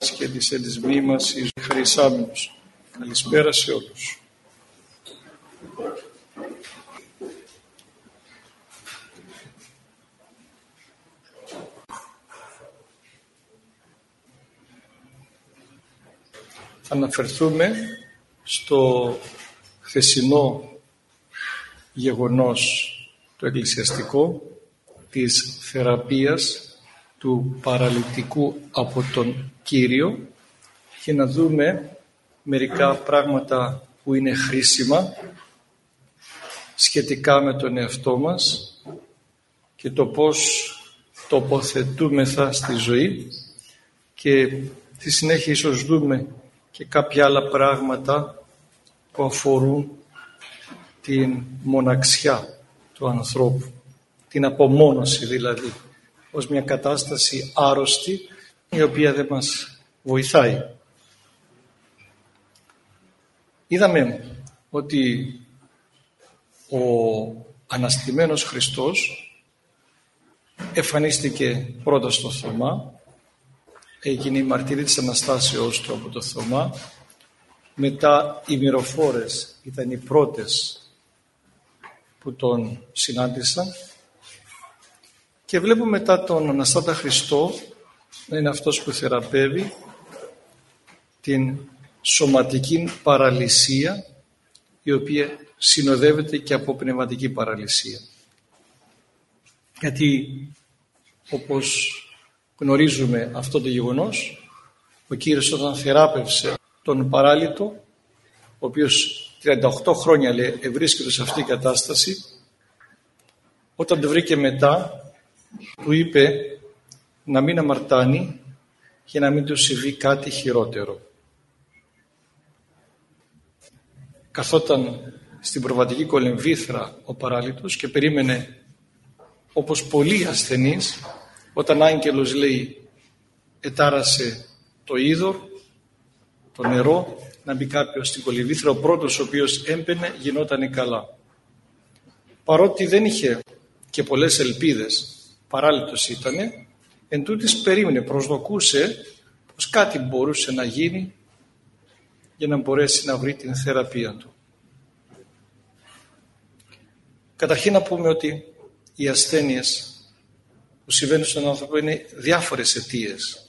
μας και της εντισμοί μας εις χαρισάμενος. Καλησπέρα σε όλους. Θα αναφερθούμε στο χθεσινό γεγονός το εκκλησιαστικό της θεραπείας του παραλυτικού από τον Κύριο και να δούμε μερικά πράγματα που είναι χρήσιμα σχετικά με τον εαυτό μας και το πώς τοποθετούμεθα στη ζωή, και στη συνέχεια ίσως δούμε και κάποια άλλα πράγματα που αφορούν την μοναξιά του ανθρώπου, την απομόνωση δηλαδή, ως μια κατάσταση άρρωστη η οποία δεν μας βοηθάει. Είδαμε ότι ο αναστημένος Χριστός εμφανίστηκε πρώτα στο Θωμά, έγινε η μαρτυρία της Αναστάσεως του από το Θωμά, μετά οι μυροφόρες ήταν οι πρώτες που τον συνάντησαν, και βλέπουμε μετά τον Αναστάτα Χριστό να είναι αυτός που θεραπεύει την σωματική παραλυσία, η οποία συνοδεύεται και από πνευματική παραλυσία. Γιατί όπως γνωρίζουμε αυτό το γεγονός, ο Κύριος όταν θεράπευσε τον παράλυτο, ο οποίος 38 χρόνια λέει ευρίσκεται σε αυτή η κατάσταση, όταν το βρήκε μετά, του είπε να μην αμαρτάνει και να μην του συμβεί κάτι χειρότερο. Καθόταν στην προβατική κολυμβήθρα ο παράλυτος και περίμενε, όπως πολλοί ασθενείς, όταν άγγελος λέει ετάρασε το είδωρ, το νερό, να μπει κάποιος στην κολυμβήθρα, ο πρώτος ο οποίος έμπαινε γινόταν καλά. Παρότι δεν είχε και πολλές ελπίδες, παράλυτος ήτανε, εν τούτης περίμενε, προσδοκούσε πως κάτι μπορούσε να γίνει για να μπορέσει να βρει την θεραπεία του. Καταρχήν να πούμε ότι οι ασθένειες που συμβαίνουν στον άνθρωπο είναι διάφορες αιτίες.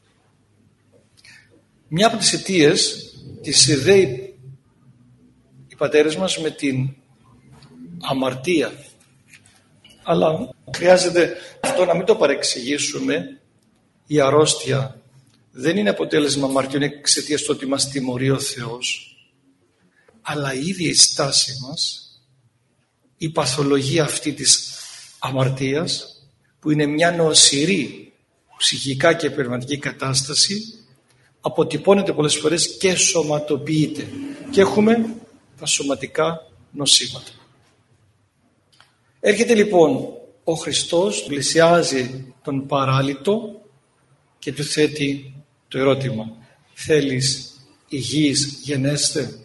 Μια από τις αιτίες τις συνδέει οι πατέρες μας με την αμαρτία. Αλλά χρειάζεται αυτό να μην το παρεξηγήσουμε. Η αρρώστια δεν είναι αποτέλεσμα αμαρτιών εξαιτίας του ότι μας τιμωρεί ο Θεός, αλλά η ίδια η στάση μας, η παθολογία αυτή της αμαρτίας, που είναι μια νοσηρή ψυχικά και πνευματική κατάσταση, αποτυπώνεται πολλές φορές και σωματοποιείται και έχουμε τα σωματικά νοσήματα. Έρχεται λοιπόν ο Χριστός, πλησιάζει τον παράλυτο και του θέτει το ερώτημα: θέλεις υγιής γενέστε?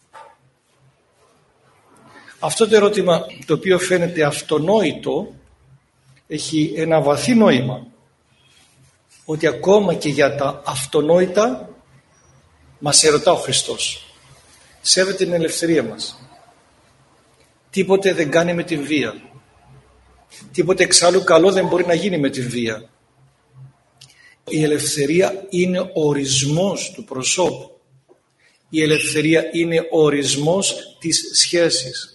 Αυτό το ερώτημα, το οποίο φαίνεται αυτονόητο, έχει ένα βαθύ νόημα, ότι ακόμα και για τα αυτονόητα μας ερωτά ο Χριστός. Σέβεται την ελευθερία μας. Τίποτε δεν κάνει με την βία. Τίποτε εξάλλου καλό δεν μπορεί να γίνει με την βία. Η ελευθερία είναι ο ορισμός του προσώπου. Η ελευθερία είναι ο ορισμός της σχέσης.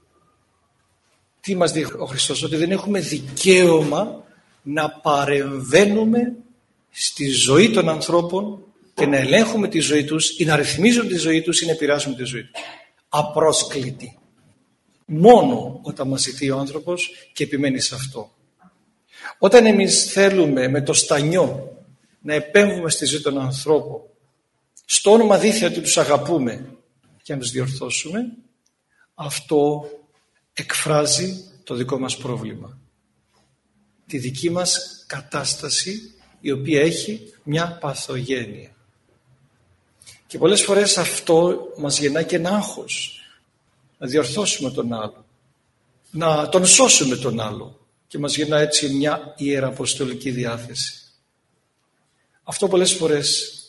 Τι μας δείχνει ο Χριστός? Ότι δεν έχουμε δικαίωμα να παρεμβαίνουμε στη ζωή των ανθρώπων και να ελέγχουμε τη ζωή τους ή να ρυθμίζουμε τη ζωή τους ή να επηρεάζουμε τη ζωή τους. Απρόσκλητη. Μόνο όταν μας ζητεί ο άνθρωπος και επιμένει σε αυτό. Όταν εμείς θέλουμε με το στανιό να επέμβουμε στη ζωή των ανθρώπων, στο όνομα δίθυα ότι τους αγαπούμε και να τους διορθώσουμε, αυτό εκφράζει το δικό μας πρόβλημα. Τη δική μας κατάσταση, η οποία έχει μια παθογένεια. Και πολλές φορές αυτό μας γεννά και ένα άγχος. Να διορθώσουμε τον άλλο, να τον σώσουμε τον άλλο, και μας γεννά έτσι μια ιεραποστολική διάθεση. Αυτό πολλές φορές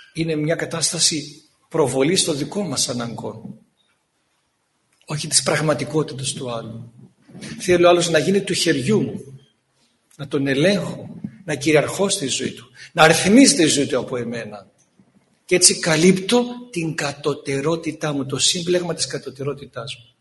είναι μια κατάσταση προβολής των δικών μας αναγκών, όχι της πραγματικότητας του άλλου. Θέλω ο άλλος να γίνει του χεριού μου, να τον ελέγχω, να κυριαρχώ στη ζωή του, να αριθμίζεται η ζωή του από εμένα. Και έτσι καλύπτω την κατωτερότητά μου, το σύμπλεγμα της κατωτερότητάς μου.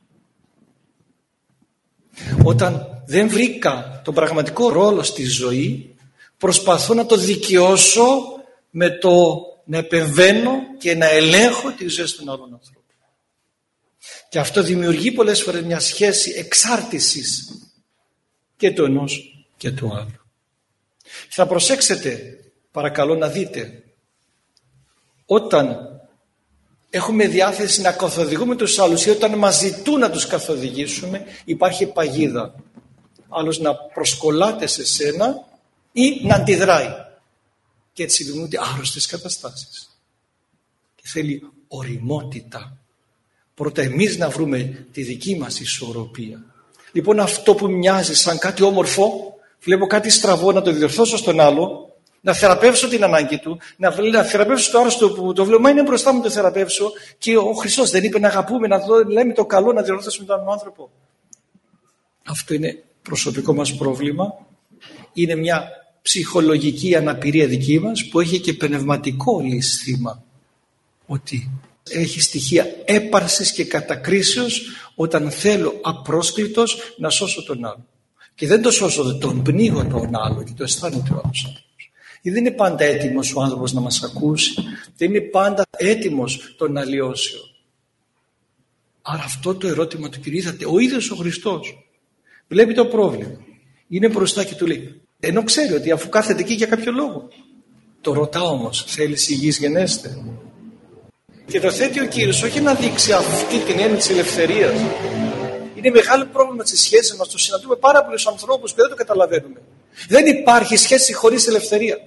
Όταν δεν βρήκα τον πραγματικό ρόλο στη ζωή, προσπαθώ να το δικαιώσω με το να επεμβαίνω και να ελέγχω τη ζωή των άλλων ανθρώπων. Και αυτό δημιουργεί πολλές φορές μια σχέση εξάρτησης και του ενός και του άλλου. Θα προσέξετε, παρακαλώ, να δείτε, όταν έχουμε διάθεση να καθοδηγούμε τους άλλους ή όταν μας ζητούν να τους καθοδηγήσουμε, υπάρχει παγίδα. Άλλος να προσκολάται σε σένα ή να αντιδράει. Και έτσι δημιουργούνται άρρωστες καταστάσεις. Και θέλει ωριμότητα. Πρώτα εμείς να βρούμε τη δική μας ισορροπία. Λοιπόν, αυτό που μοιάζει σαν κάτι όμορφο, βλέπω κάτι στραβό, να το διορθώσω στον άλλο, να θεραπεύσω την ανάγκη του, να θεραπεύσω το άρρωστο που το βλέπω, μα είναι μπροστά μου, το θεραπεύσω. Και ο Χριστός δεν είπε να αγαπούμε, να λέμε το καλό, να διορθώσουμε τον άλλον άνθρωπο. Αυτό είναι προσωπικό μας πρόβλημα. Είναι μια ψυχολογική αναπηρία δική μας που έχει και πνευματικό λυσθήμα. Ότι έχει στοιχεία έπαρσης και κατακρίσεως όταν θέλω απρόσκλητος να σώσω τον άλλο. Και δεν το σώσω, τον πνίγω τον άλλο και το αισθάνεται ο άλλος άνθρωπος. Γιατί δεν είναι πάντα έτοιμος ο άνθρωπος να μας ακούσει, δεν είναι πάντα έτοιμος των αλλοιώσεων. Άρα αυτό το ερώτημα του Κυρίου, είδατε, ο ίδιος ο Χριστός βλέπει το πρόβλημα, είναι μπροστά και του λέει, ενώ ξέρει ότι αφού κάθεται εκεί για κάποιο λόγο, το ρωτά όμως, θέλεις υγιής γενέστε? Και το θέτει ο Κύριος όχι να δείξει αυτή την έννοια της ελευθερίας. Είναι μεγάλο πρόβλημα στις σχέσεις μας, το συναντούμε πάρα πολλούς ανθρώπους που δεν το καταλαβαίνουμε. Δεν υπάρχει σχέση χωρίς ελευθερία.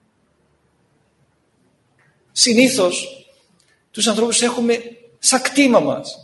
Συνήθως τους ανθρώπους έχουμε σαν κτήμα μας.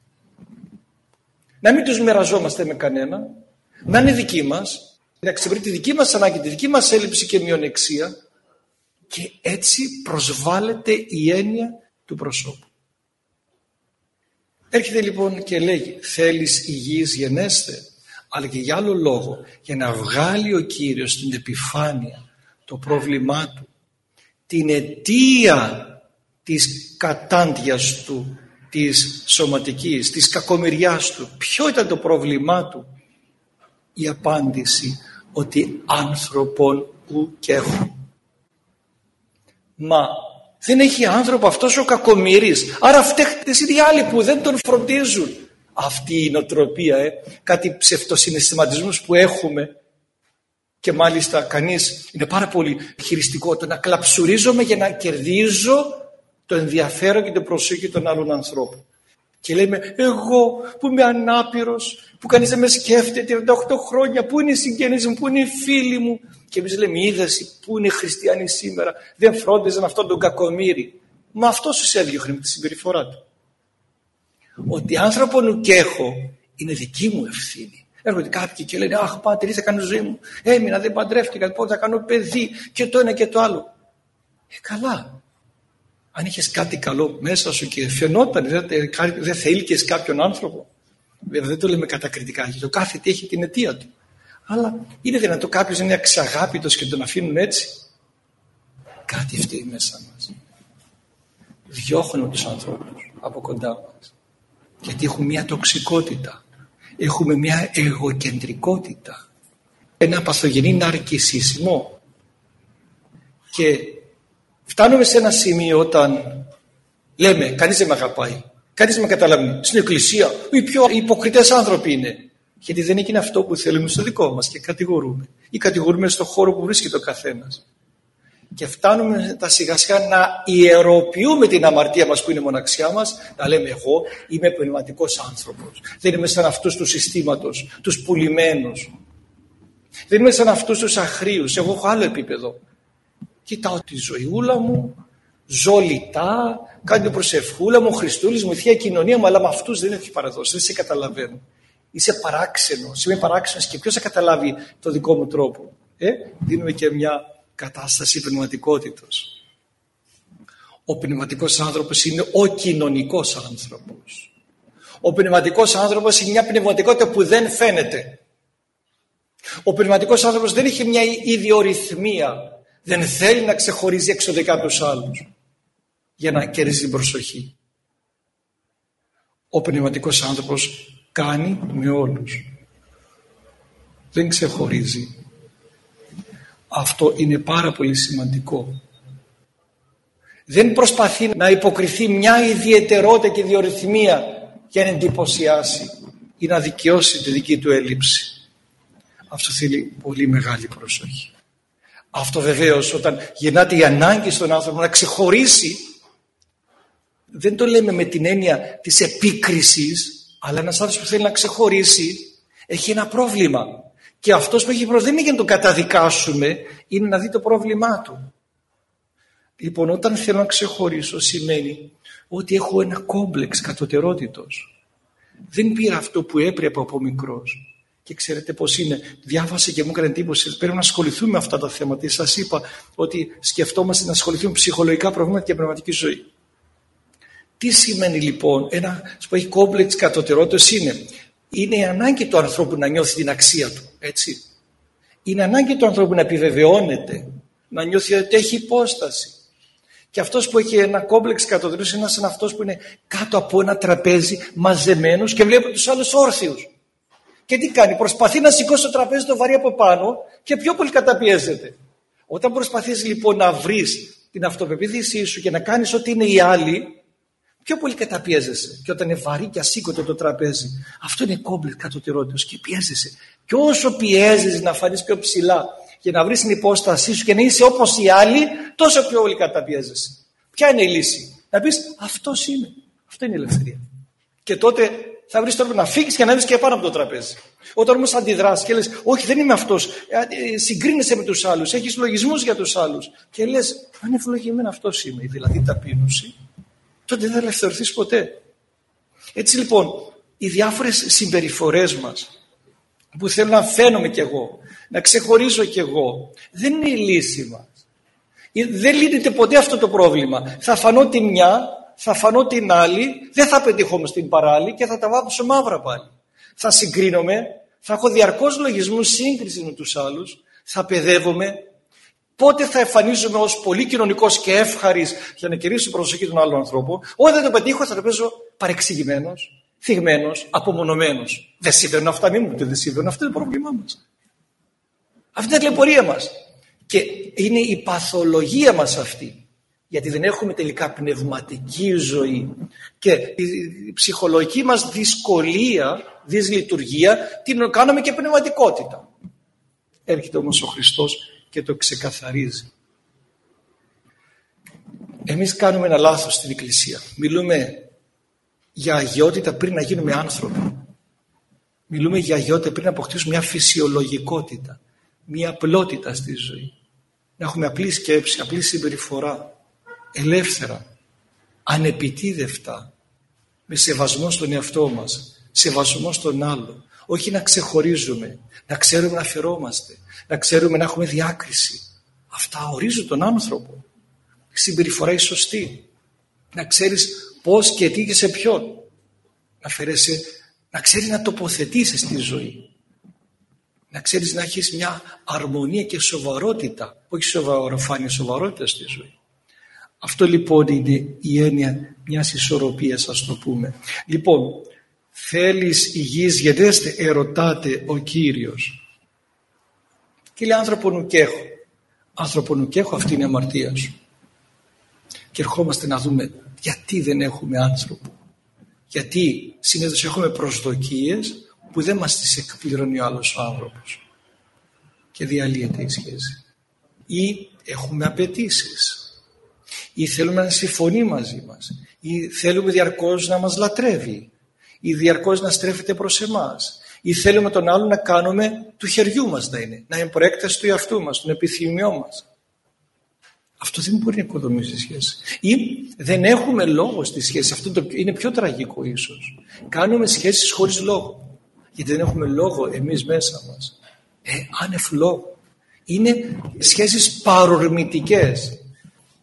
Να μην τους μοιραζόμαστε με κανένα, να είναι δικοί μας, να εξυπηρετεί τη δική μας ανάγκη, τη δική μας έλλειψη και μειονεξία, και έτσι προσβάλλεται η έννοια του προσώπου. Έρχεται λοιπόν και λέγει, θέλεις υγιής γενέστε? Αλλά και για άλλο λόγο, για να βγάλει ο Κύριος στην επιφάνεια το πρόβλημά του, την αιτία της κατάντιας του, της σωματικής, της κακομοιριάς του. Ποιο ήταν το πρόβλημά του? Η απάντηση ότι άνθρωπον ου και έχω. Μα δεν έχει άνθρωπο αυτός ο κακομοίρης, άρα φταίχτες είναι οι άλλοι που δεν τον φροντίζουν. Αυτή η νοοτροπία, κάτι ψευτοσυναισθηματισμούς που έχουμε, και μάλιστα κανείς είναι πάρα πολύ χειριστικό το να κλαψουρίζομαι για να κερδίζω το ενδιαφέρον και την προσοχή των άλλων ανθρώπων. Και λέμε, εγώ που είμαι ανάπηρος, που κανείς δεν με σκέφτεται, 38 χρόνια, πού είναι οι συγγενείς μου, πού είναι οι φίλοι μου? Και εμείς λέμε, είδες πού είναι οι χριστιανοί σήμερα, δεν φρόντιζαν αυτόν τον κακομοίρη. Μα αυτός τους έδιωχνε με τη συμπεριφορά του. Ότι άνθρωπον και έχω είναι δική μου ευθύνη. Έρχονται κάποιοι και λένε, αχ πάτερ, τι θα κάνω ζωή μου, έμεινα, δεν παντρεύτηκα, πότε θα κάνω παιδί, και το ένα και το άλλο. Καλά. Αν είχες κάτι καλό μέσα σου και φαινόταν, δεν θέληκες κάποιον άνθρωπο. Βέβαια δεν το λέμε κατακριτικά, γιατί το κάθε τι έχει την αιτία του. Αλλά είναι δυνατό κάποιος να είναι αξαγάπητος και τον αφήνουν έτσι? Κάτι φταίει μέσα μας. Διώχνουν τους ανθρώπους από κοντά μας. Γιατί έχουμε μια τοξικότητα. Έχουμε μια εγωκεντρικότητα. Ένα παθογενή ναρκισσισμό. Και φτάνουμε σε ένα σημείο όταν λέμε, κανείς δεν με αγαπάει, κανείς δεν με καταλαβαίνει. Στην εκκλησία οι πιο υποκριτές άνθρωποι είναι. Γιατί δεν έγινε αυτό που θέλουμε στο δικό μας και κατηγορούμε. Ή κατηγορούμε στον χώρο που βρίσκεται ο καθένας. Και φτάνουμε τα σιγά σιγά να ιεροποιούμε την αμαρτία μας που είναι η μοναξιά μας, να λέμε, εγώ είμαι πνευματικός άνθρωπος. Δεν είμαι σαν αυτούς του συστήματος, τους πουλημένους. Δεν είμαι σαν αυτούς τους αχρίους. Εγώ έχω άλλο επίπεδο. Κοιτάω τη ζωηούλα μου, ζω λιτά, κάνω την προσευχούλα μου, ο Χριστούλης μου, η Θεία Κοινωνία μου, αλλά με αυτούς δεν έχει παραδώσει, δεν σε καταλαβαίνω. Είσαι παράξενος, είμαι παράξενος και ποιος θα καταλάβει το δικό μου τρόπο? Δίνουμε και μια κατάσταση πνευματικότητος. Ο πνευματικός άνθρωπος είναι ο κοινωνικός άνθρωπος. Ο πνευματικός άνθρωπος είναι μια πνευματικότητα που δεν φαίνεται. Ο πνευματικός άνθρωπος δεν έχει μια ιδιορυθμία. Δεν θέλει να ξεχωρίζει εξωτερικά από τους άλλους για να κερδίσει την προσοχή. Ο πνευματικός άνθρωπος κάνει με όλους. Δεν ξεχωρίζει. Αυτό είναι πάρα πολύ σημαντικό. Δεν προσπαθεί να υποκριθεί μια ιδιαιτερότητα και ιδιορυθμία για να εντυπωσιάσει ή να δικαιώσει τη δική του έλλειψη. Αυτό θέλει πολύ μεγάλη προσοχή. Αυτό βεβαίως όταν γεννάται η ανάγκη στον άνθρωπο να ξεχωρίσει, δεν το λέμε με την έννοια της επίκρισης, αλλά ένας άνθρωπος που θέλει να ξεχωρίσει έχει ένα πρόβλημα. Και αυτός που έχει πρόβλημα δεν είναι για να τον καταδικάσουμε, είναι να δει το πρόβλημά του. Λοιπόν, όταν θέλω να ξεχωρίσω σημαίνει ότι έχω ένα κόμπλεξ κατωτερότητος. Δεν πήρα αυτό που έπρεπε από μικρός. Και ξέρετε πώς είναι, διάβασα και μου έκανε εντύπωση, πρέπει να ασχοληθούμε με αυτά τα θέματα. Σας είπα ότι σκεφτόμαστε να ασχοληθούμε με ψυχολογικά προβλήματα και πνευματική ζωή. Τι σημαίνει λοιπόν ένα που έχει κόμπλεξ κατωτερότητας? Είναι η ανάγκη του ανθρώπου να νιώθει την αξία του, έτσι. Είναι ανάγκη του ανθρώπου να επιβεβαιώνεται, να νιώθει ότι έχει υπόσταση. Και αυτός που έχει ένα κόμπλεξ κατωτερότητας είναι σαν αυτός που είναι κάτω από ένα τραπέζι μαζεμένος και βλέπει τους άλλους όρθιους. Και τι κάνει? Προσπαθεί να σηκώσει το τραπέζι το βαρύ από πάνω και πιο πολύ καταπιέζεται. Όταν προσπαθείς λοιπόν να βρεις την αυτοπεποίθησή σου και να κάνεις ό,τι είναι οι άλλοι, πιο πολύ καταπιέζεσαι. Και όταν είναι βαρύ και ασήκωτο το τραπέζι, αυτό είναι κόμπλεξ κατωτερότητας και πιέζεσαι. Και όσο πιέζεσαι να φανείς πιο ψηλά και να βρεις την υπόστασή σου και να είσαι όπως οι άλλοι, τόσο πιο πολύ καταπιέζεσαι. Ποια είναι η λύση? Να πεις αυτός είμαι. Αυτό είναι η ελευθερία. Και τότε θα βρεις τρόπο να φύγεις και να βρεις και πάνω από το τραπέζι. Όταν όμως αντιδράσεις και λες όχι δεν είμαι αυτός, συγκρίνεσαι με τους άλλους, έχεις λογισμούς για τους άλλους και λες αν ευλογημένα αυτός είμαι, δηλαδή ταπείνωση, τότε δεν θα ελευθερωθείς ποτέ. Έτσι λοιπόν οι διάφορες συμπεριφορές μας που θέλω να φαίνομαι κι εγώ, να ξεχωρίζω κι εγώ, δεν είναι η λύση μας. Δεν λύνεται ποτέ αυτό το πρόβλημα. Θα φανώ τη μια, θα φανώ την άλλη, δεν θα πετύχω όμως την παράλληλη και θα τα βάψω μαύρα πάλι. Θα συγκρίνομαι, θα έχω διαρκώς λογισμούς σύγκριση με τους άλλους, θα παιδεύομαι. Πότε θα εμφανίζομαι ως πολύ κοινωνικός και εύχαρης για να κερδίσω την προσοχή των άλλων ανθρώπων? Όταν δεν το πετύχω θα το παίζω παρεξηγημένος, θυγμένος, απομονωμένος. Δεν συμβαίνουν αυτά, μην μου πείτε δεν συμβαίνουν, αυτό είναι το πρόβλημά μας. Αυτή είναι η ταλαιπωρία μας. Και είναι η παθολογία μας αυτή. Γιατί δεν έχουμε τελικά πνευματική ζωή. Και η ψυχολογική μας δυσκολία, δυσλειτουργία, την κάνουμε και πνευματικότητα. Έρχεται όμως ο Χριστός και το ξεκαθαρίζει. Εμείς κάνουμε ένα λάθος στην Εκκλησία. Μιλούμε για αγιότητα πριν να γίνουμε άνθρωποι. Μιλούμε για αγιότητα πριν να αποκτήσουμε μια φυσιολογικότητα, μια απλότητα στη ζωή. Να έχουμε απλή σκέψη, απλή συμπεριφορά, ελεύθερα, ανεπιτίδευτα, με σεβασμό στον εαυτό μας, σεβασμό στον άλλο. Όχι να ξεχωρίζουμε, να ξέρουμε να φερόμαστε, να ξέρουμε να έχουμε διάκριση. Αυτά ορίζουν τον άνθρωπο. Η συμπεριφορά η σωστή. Να ξέρεις πώς και τι και σε ποιον. Να φέρεσαι, να ξέρεις να τοποθετήσεις στη ζωή. Να ξέρεις να έχεις μια αρμονία και σοβαρότητα, όχι σοβαροφάνεια, σοβαρότητα στη ζωή. Αυτό λοιπόν είναι η έννοια μιας ισορροπίας, ας το πούμε. Λοιπόν, θέλεις υγιής γενέστε, ερωτάτε ο Κύριος. Και λέει άνθρωπο νου κι έχω. Άνθρωπο νου κι έχω, αυτή είναι η αμαρτία σου. Και ερχόμαστε να δούμε γιατί δεν έχουμε άνθρωπο. Γιατί συνήθως έχουμε προσδοκίες που δεν μας τις εκπληρώνει ο άλλος ο άνθρωπος. Και διαλύεται η σχέση. Ή έχουμε απαιτήσεις. Ή θέλουμε να συμφωνεί μαζί μας. Ή θέλουμε διαρκώς να μας λατρεύει. Ή διαρκώς να στρέφεται προς εμάς. Ή θέλουμε τον άλλον να κάνουμε του χεριού μας να είναι. Να είναι προέκταση του εαυτού μας, των επιθυμιών μας. Αυτό δεν μπορεί να οικοδομήσει σχέση. Ή δεν έχουμε λόγο στη σχέση. Αυτό είναι πιο τραγικό ίσως. Κάνουμε σχέσεις χωρίς λόγο. Γιατί δεν έχουμε λόγο εμείς μέσα μας. Άνευ λόγο. Είναι σχέσεις παρορμητικές.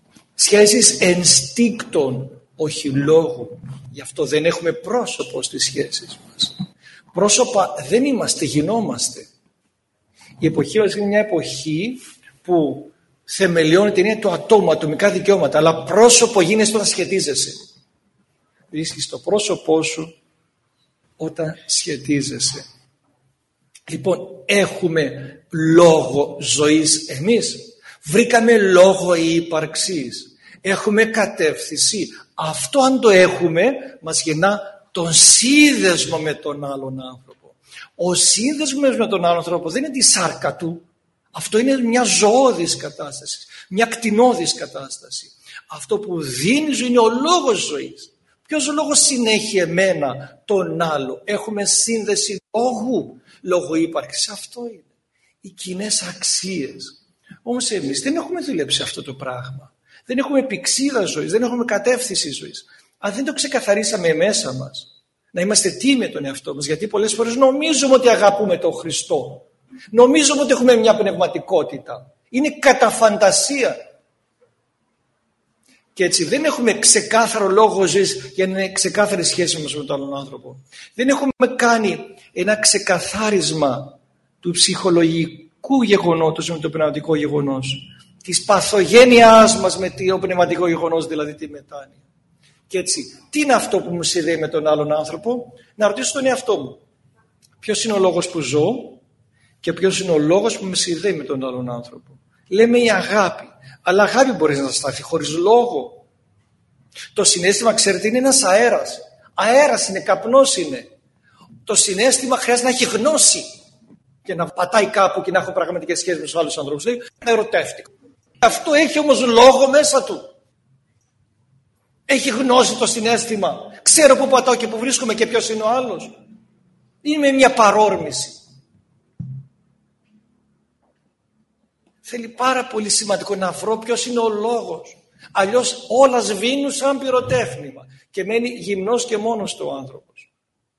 Σχέσεις ενστίκτων, όχι λόγου. Γι' αυτό δεν έχουμε πρόσωπο στις σχέσεις μας. Πρόσωπα δεν είμαστε, γινόμαστε. Η εποχή μας είναι μια εποχή που θεμελιώνεται, είναι το ατόμο, ατομικά δικαιώματα, αλλά πρόσωπο γίνεσαι όταν σχετίζεσαι. Βρίσκεις το πρόσωπό σου όταν σχετίζεσαι. Λοιπόν, έχουμε λόγο ζωής εμείς. Βρήκαμε λόγο ύπαρξης. Έχουμε κατεύθυνση. Αυτό αν το έχουμε μας γεννά τον σύνδεσμο με τον άλλον άνθρωπο. Ο σύνδεσμος με τον άλλον άνθρωπο δεν είναι τη σάρκα του. Αυτό είναι μια ζωώδης κατάσταση. Μια κτηνώδης κατάσταση. Αυτό που δίνει ζωή είναι ο λόγος ζωής. Ποιος λόγος συνέχει εμένα τον άλλο? Έχουμε σύνδεση λόγου ύπαρξης. Αυτό είναι. Οι κοινές αξίες. Όμως εμείς δεν έχουμε δουλέψει αυτό το πράγμα. Δεν έχουμε πηξίδα ζωής, δεν έχουμε κατεύθυνση ζωής. Αν δεν το ξεκαθαρίσαμε μέσα μας, να είμαστε τι με τον εαυτό μας, γιατί πολλές φορές νομίζουμε ότι αγαπούμε τον Χριστό. Νομίζουμε ότι έχουμε μια πνευματικότητα. Είναι κατά φαντασία. Και έτσι δεν έχουμε ξεκάθαρο λόγο ζωής για να είναι ξεκάθαρη σχέση μας με τον άλλον άνθρωπο. Δεν έχουμε κάνει ένα ξεκαθάρισμα του ψυχολογικού γεγονότος με το πνευματικό γεγονός. Της παθογένειάς μας με το πνευματικό γεγονός, δηλαδή τη μετάνοια. Και έτσι, τι είναι αυτό που μου συνδέει με τον άλλον άνθρωπο? Να ρωτήσω τον εαυτό μου. Ποιος είναι ο λόγος που ζω και ποιος είναι ο λόγος που με συνδέει με τον άλλον άνθρωπο? Λέμε η αγάπη. Αλλά αγάπη μπορεί να σταθεί χωρίς λόγο. Το συναίσθημα, ξέρετε, είναι ένας αέρας. Αέρας είναι, καπνός είναι. Το συναίσθημα χρειάζεται να έχει γνώση και να πατάει κάπου και να έχω πραγματικές σχέσεις με τους άλλους ανθρώπους. Δηλαδή, ερωτεύτηκα. Αυτό έχει όμως λόγο μέσα του. Έχει γνώση το συναίσθημα. Ξέρω πού πατάω και πού βρίσκομαι και ποιος είναι ο άλλος. Είναι μια παρόρμηση. Θέλει πάρα πολύ σημαντικό να βρω ποιος είναι ο λόγος. Αλλιώς όλα σβήνουν σαν πυροτέχνημα και μένει γυμνός και μόνος του ο άνθρωπος.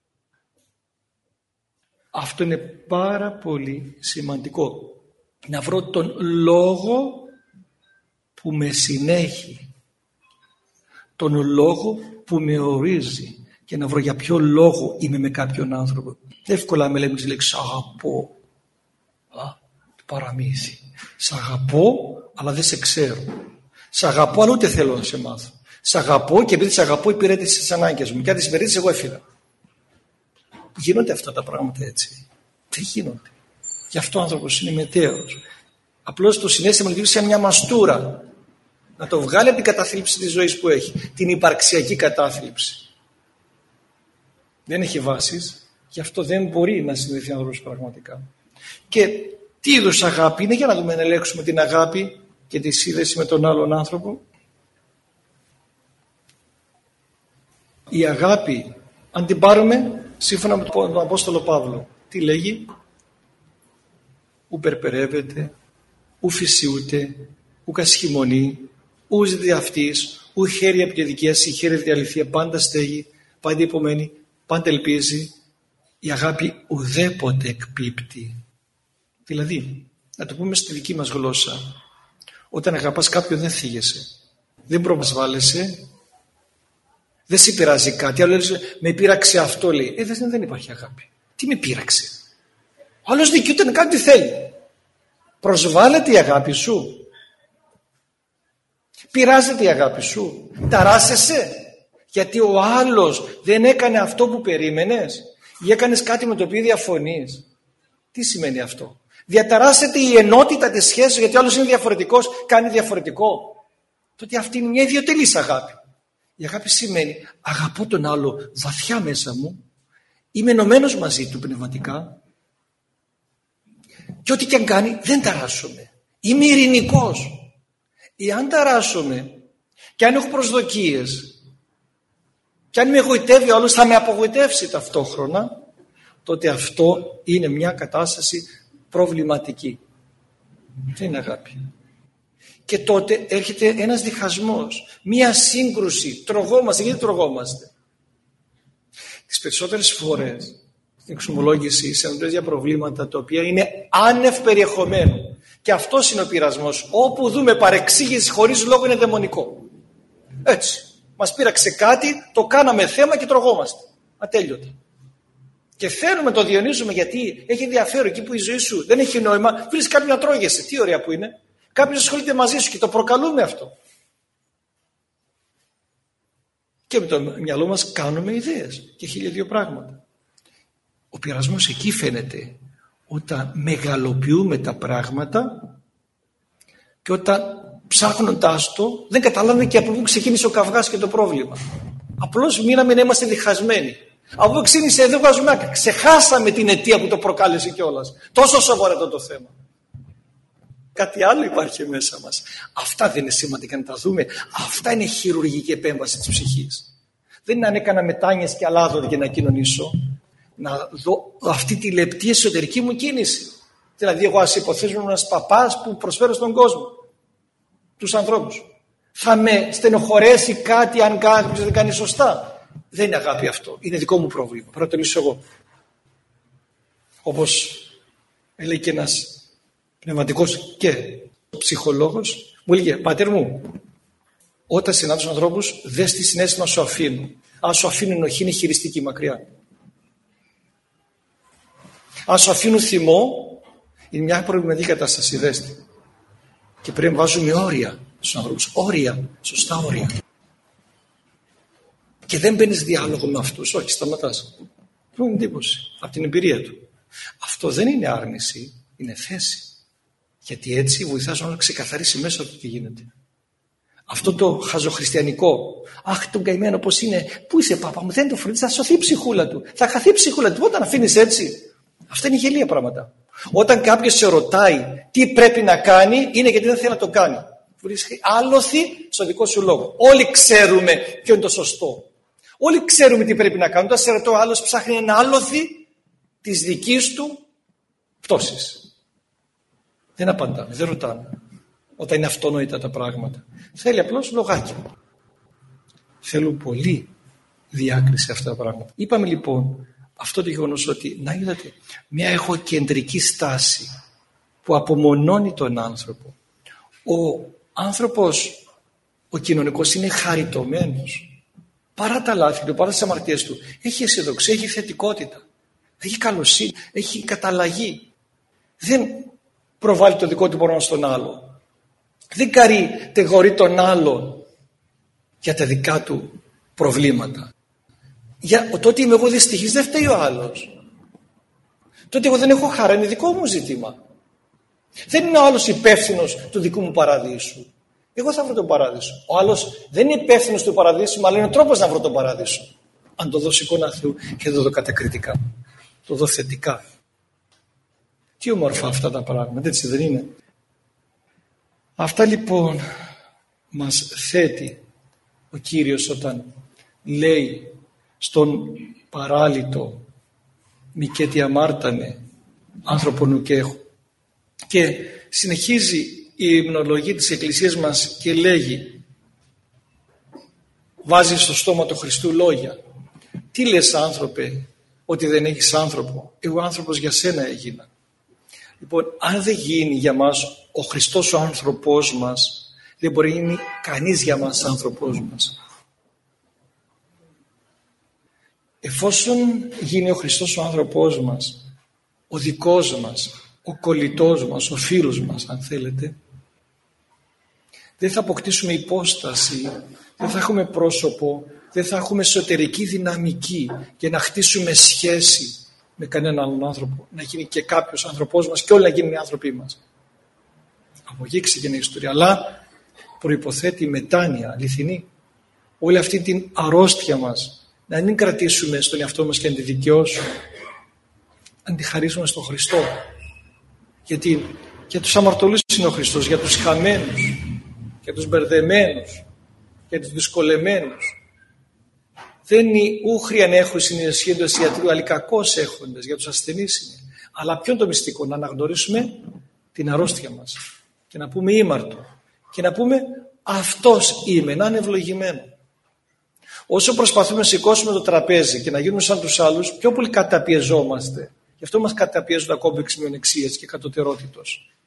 Αυτό είναι πάρα πολύ σημαντικό. Να βρω τον λόγο που με συνέχει. Τον λόγο που με ορίζει. Και να βρω για ποιο λόγο είμαι με κάποιον άνθρωπο. Εύκολα με λέμε τις λέξεις αγαπώ. Παραμύθι. Σ' αγαπώ αλλά δεν σε ξέρω. Σ' αγαπώ αλλά ούτε θέλω να σε μάθω. Σ' αγαπώ και επειδή σ' αγαπώ υπηρέτησες τις ανάγκες μου. Και αν τις υπηρέτησες εγώ έφυγα. Γίνονται αυτά τα πράγματα έτσι? Δεν γίνονται. Γι' αυτό ο άνθρωπος είναι μετέωρος. Απλώς το συναίσθημα λειτουργεί σαν μια μαστούρα. Να το βγάλει από την κατάθλιψη της ζωής που έχει. Την υπαρξιακή κατάθλιψη. Δεν έχει βάσεις. Γι' αυτό δεν μπορεί να συνδεθεί ο άνθρωπος πραγματικά. Και τι είδους αγάπη είναι? Για να δούμε, να ελέγξουμε την αγάπη και τη σύνδεση με τον άλλον άνθρωπο. Η αγάπη, αν την πάρουμε σύμφωνα με τον Απόστολο Παύλο, τι λέγει? Ου περπερεύεται, ου φυσιούται, ου κασχημονεί, ου ζητεί αυτής, ου χέρι από τη δικαίωση, χέρι από την αληθεία, πάντα στέγει, πάντα υπομένει, πάντα ελπίζει. Η αγάπη ουδέποτε εκπίπτει. Δηλαδή, να το πούμε στη δική μας γλώσσα, όταν αγαπάς κάποιον δεν θίγεσαι, δεν προπασβάλλεσαι, δεν σε πειράζει κάτι. Άλλο λέει, με πείραξε αυτό, λέει. Δεν υπάρχει αγάπη. Τι με πείραξε? Ο άλλος δικαιούται να κάνει τι θέλει. Προσβάλλεται η αγάπη σου? Πειράζεται η αγάπη σου? Ταράσσεσαι γιατί ο άλλος δεν έκανε αυτό που περίμενες ή έκανες κάτι με το οποίο διαφωνείς? Τι σημαίνει αυτό? Διαταράσσεται η ενότητα της σχέσης γιατί ο άλλος είναι διαφορετικός, κάνει διαφορετικό. Τότε αυτή είναι μια ιδιωτελής αγάπη. Η αγάπη σημαίνει αγαπώ τον άλλο βαθιά μέσα μου, είμαι ενωμένος μαζί του πνευματικά και ό,τι και αν κάνει δεν ταράσσομαι. Είμαι ειρηνικός. Εάν ταράσσομαι και αν έχω προσδοκίες και αν με εγωιτεύει ο άλλος, θα με απογοητεύσει ταυτόχρονα, τότε αυτό είναι μια κατάσταση προβληματική. Δεν είναι αγάπη. Και τότε έρχεται ένας διχασμός, μια σύγκρουση, τρογόμαστε. Γιατί τρογόμαστε? Τις περισσότερες φορές στην εξομολόγηση συναντώνται για προβλήματα τα οποία είναι άνευ περιεχομένου Και αυτός είναι ο πειρασμός. Όπου δούμε παρεξήγηση χωρίς λόγο είναι δαιμονικό. Έτσι. Μας πείραξε κάτι, το κάναμε θέμα και τρογόμαστε. Ατέλειωτα. Και θέλουμε το διονύζουμε γιατί έχει ενδιαφέρον εκεί που η ζωή σου δεν έχει νόημα. Βρεις κάποιον να τρώγεσαι. Τι ωραία που είναι. Κάποιος ασχολείται μαζί σου και το προκαλούμε αυτό. Και με το μυαλό μας κάνουμε ιδέες και 1002 πράγματα. Ο πειρασμός εκεί φαίνεται όταν μεγαλοποιούμε τα πράγματα και όταν ψάχνοντας το δεν καταλάβουμε και από πού ξεκίνησε ο καυγάς και το πρόβλημα. Απλώς μείναμε να είμαστε διχασμένοι. Από πού ξεκίνησε δεν βγάζουμε άκρη. Ξεχάσαμε την αιτία που το προκάλεσε κιόλας. Τόσο σοβαρό το θέμα. Κάτι άλλο υπάρχει μέσα μας. Αυτά δεν είναι σημαντικά να τα δούμε. Αυτά είναι χειρουργική επέμβαση της ψυχής. Δεν είναι αν έκανα μετάνοιες και αλάδο για να κοινωνήσω. Να δω αυτή τη λεπτή εσωτερική μου κίνηση. Δηλαδή εγώ ας υποθέσουμε ένας παπάς που προσφέρω στον κόσμο. Τους ανθρώπους. Θα με στενοχωρέσει κάτι αν κάποιος δεν κάνει σωστά. Δεν είναι αγάπη αυτό. Είναι δικό μου πρόβλημα. Πρέπει να το λύσω εγώ. Όπως έλεγε και ένας πνευματικός και ψυχολόγος μου έλεγε πατέρ μου όταν συνάντω τους ανθρώπους δες τη συνέστημα σου αφήνουν. Αν σου αφήνουν ενοχή είναι χειριστική μακριά. Αν σου αφήνουν θυμό είναι μια προβληματική κατάσταση δέστη. Και πρέπει να βάζουμε όρια στους ανθρώπους. Όρια, σωστά όρια. Και δεν μπαίνεις διάλογο με αυτούς. Όχι, σταματάς. Πρώτη εντύπωση από την εμπειρία του. Αυτό δεν είναι άρνηση, είναι θέση. Γιατί έτσι βοηθάς να ξεκαθαρίσει μέσα του τι γίνεται. Αυτό το χαζοχριστιανικό. Αχ, τον καημένο πώς είναι. Πού είσαι πάπα μου, δεν το φροντίζει, θα σωθεί η ψυχούλα του. Θα χαθεί η ψυχούλα του. Όταν αφήνεις έτσι. Αυτά είναι γελία πράγματα. Όταν κάποιος σε ρωτάει τι πρέπει να κάνει, είναι γιατί δεν θέλει να το κάνει. Βρίσκει άλοθη στο δικό σου λόγο. Όλοι ξέρουμε ποιο είναι το σωστό. Όλοι ξέρουμε τι πρέπει να κάνουμε. Όταν σε ρωτώ, ο άλλος ψάχνει ένα άλοθη της δικής του πτώσης. Δεν απαντάμε, δεν ρωτάμε. Όταν είναι αυτονόητα τα πράγματα. Θέλει απλώς λογάκι. Θέλουν πολύ διάκριση αυτά τα πράγματα. Είπαμε λοιπόν αυτό το γεγονός ότι να είδατε μια εγωκεντρική στάση που απομονώνει τον άνθρωπο. Ο άνθρωπος ο κοινωνικός είναι χαριτωμένος. Παρά τα λάθη του, παρά τις αμαρτίες του, έχει αισιοδοξία, έχει θετικότητα, έχει καλοσύνη, έχει καταλλαγή. Δεν προβάλλει το δικό του πρόβλημα στον άλλο. Δεν κατηγορεί τον άλλον για τα δικά του προβλήματα. Για το ότι είμαι εγώ δυστυχής δεν φταίει ο άλλος. Το ότι εγώ δεν έχω χαρά είναι δικό μου ζήτημα. Δεν είναι ο άλλος υπεύθυνος του δικού μου παραδείσου. Εγώ θα βρω τον παράδεισο. Ο άλλος δεν είναι υπεύθυνος του παραδείσου, αλλά είναι ο τρόπος να βρω τον παράδεισο. Αν το δω εικόνα Θεού και δεν το δω κατακριτικά. Το δω θετικά. Τι όμορφα αυτά τα πράγματα, έτσι δεν είναι? Αυτά λοιπόν μας θέτει ο Κύριος όταν λέει στον παράλυτο μη και τι αμάρτανε άνθρωπο νου και έχω. Και συνεχίζει η υμνολογία της Εκκλησίας μας και λέγει, βάζει στο στόμα του Χριστού λόγια. Τι λες άνθρωπε ότι δεν έχεις άνθρωπο? Εγώ άνθρωπος για σένα έγινα. Λοιπόν, αν δεν γίνει για μας ο Χριστός ο άνθρωπός μας, δεν μπορεί να γίνει κανείς για μας άνθρωπος μας. Εφόσον γίνει ο Χριστός ο άνθρωπός μας, ο δικός μας, ο κολλητός μας, ο φίλος μας αν θέλετε, δεν θα αποκτήσουμε υπόσταση, δεν θα έχουμε πρόσωπο, δεν θα έχουμε εσωτερική δυναμική για να χτίσουμε σχέση με κανέναν άλλον άνθρωπο, να γίνει και κάποιος άνθρωπός μας και όλοι να γίνουν οι άνθρωποι μας. Από εκεί ξεκινάει η ιστορία, αλλά προϋποθέτει μετάνοια αληθινή. Όλη αυτή την αρρώστια μας να μην κρατήσουμε στον εαυτό μας και να τη δικαιώσουμε, να τη χαρίσουμε στον Χριστό. Γιατί για τους αμαρτωλούς είναι ο Χριστός, για τους χαμένους, για τους μπερδεμένους, για τους δυσκολεμένους. Δεν είναι ούχριαν έχουν συνεσχέντος ιατρού, αλλά κακώς έχοντες, για τους ασθενείς είναι. Αλλά ποιο είναι το μυστικό? Να αναγνωρίσουμε την αρρώστια μας και να πούμε ήμαρτο και να πούμε αυτός είμαι, να είναι ευλογημένο. Όσο προσπαθούμε να σηκώσουμε το τραπέζι και να γίνουμε σαν τους άλλους, πιο πολύ καταπιεζόμαστε. Γι' αυτό μας καταπιέζουν τα κόμπλεξ μειονεξίας και κατωτερότητος.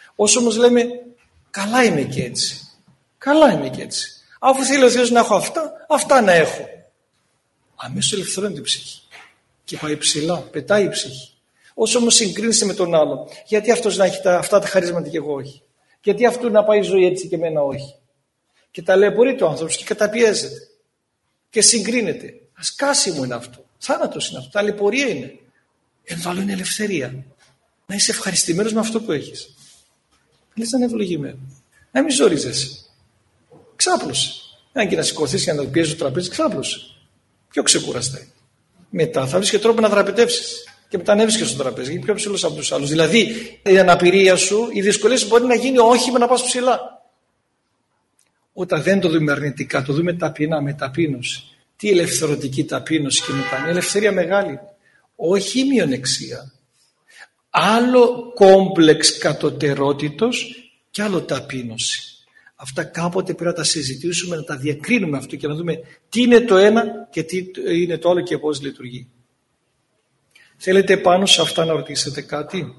Όσο όμως λέμε καλά είμαι και έτσι, καλά είμαι και έτσι, αφού θέλει ο Θεός να έχω αυτά να έχω, αμέσως ελευθερώνει την ψυχή και πάει ψηλά, πετάει η ψυχή. Όσο όμως συγκρίνεσαι με τον άλλο, γιατί αυτός να έχει αυτά τα χαρίσματα και εγώ όχι, γιατί αυτού να πάει η ζωή έτσι και εμένα όχι, και ταλαιπωρείται ο άνθρωπος και καταπιέζεται και συγκρίνεται. Ασκάσιμο είναι αυτό, θάνατος είναι αυτό, ταλαιπωρία είναι. Ενώ το άλλο είναι ελευθερία. Να είσαι ευχαριστημένος με αυτό που έχεις. Λες να είναι ευλογημένο. Να μην ζορίζεσαι. Ξάπλωσε. Αν και να σηκωθείς και να πιέζεις το τραπέζι, ξάπλωσε. Πιο ξεκουραστά. Μετά θα βρεις και τρόπο να δραπετεύσεις. Και μετά ανέβεις και στο τραπέζι. Είναι πιο ψηλός από τους άλλους. Δηλαδή η αναπηρία σου, οι δυσκολίες μπορεί να γίνει όχημα να πας ψηλά. Όταν δεν το δούμε αρνητικά, το δούμε ταπεινά, με ταπείνωση. Τι ελευθερωτική ταπείνωση και μετά. Είναι ελευθερία μεγάλη. Όχι μειονεξία. Άλλο κόμπλεξ κατωτερότητος και άλλο ταπείνωση. Αυτά κάποτε πρέπει να τα συζητήσουμε, να τα διακρίνουμε αυτό και να δούμε τι είναι το ένα και τι είναι το άλλο και πώς λειτουργεί. Θέλετε πάνω σε αυτά να ρωτήσετε κάτι?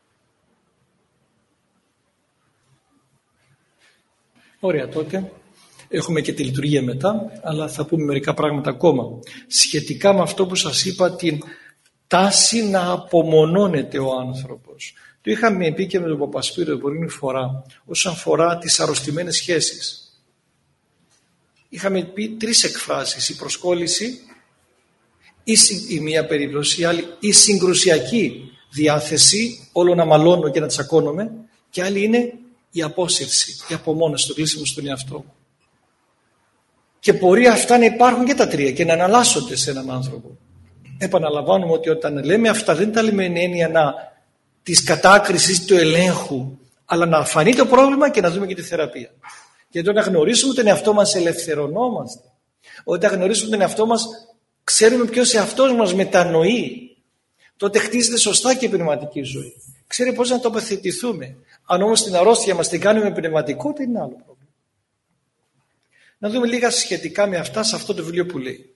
Ωραία, τότε έχουμε και τη λειτουργία μετά, αλλά θα πούμε μερικά πράγματα ακόμα σχετικά με αυτό που σας είπα, την τάση να απομονώνεται ο άνθρωπος. Το είχαμε πει και με τον Παπασπύρο την προηγούμενη φορά όσον αφορά τις αρρωστημένες σχέσεις. Είχαμε πει 3 εκφράσεις: η προσκόλληση, η μία περίπτωση, η άλλη η συγκρουσιακή διάθεση, όλο να μαλώνω και να τσακώνομαι, και άλλη είναι η απόσυρση, η απομόνωση, το κλείσιμο στον εαυτό μου. Και μπορεί αυτά να υπάρχουν και τα 3 και να αναλάσσονται σε έναν άνθρωπο. Επαναλαμβάνουμε ότι όταν λέμε αυτά δεν τα λέμε με έννοια της κατάκρισης, του ελέγχου, αλλά να φανεί το πρόβλημα και να δούμε και τη θεραπεία. Γιατί όταν γνωρίσουμε τον εαυτό μας ελευθερωνόμαστε. Όταν γνωρίσουμε τον εαυτό μας ξέρουμε ποιος εαυτός μας μετανοεί. Τότε χτίζεται σωστά και η πνευματική ζωή. Ξέρει πώς να τοποθετηθούμε. Αν όμως την αρρώστια μας την κάνουμε πνευματικό, δεν είναι άλλο πρόβλημα. Να δούμε λίγα σχετικά με αυτά σε αυτό το βιβλίο που λέει.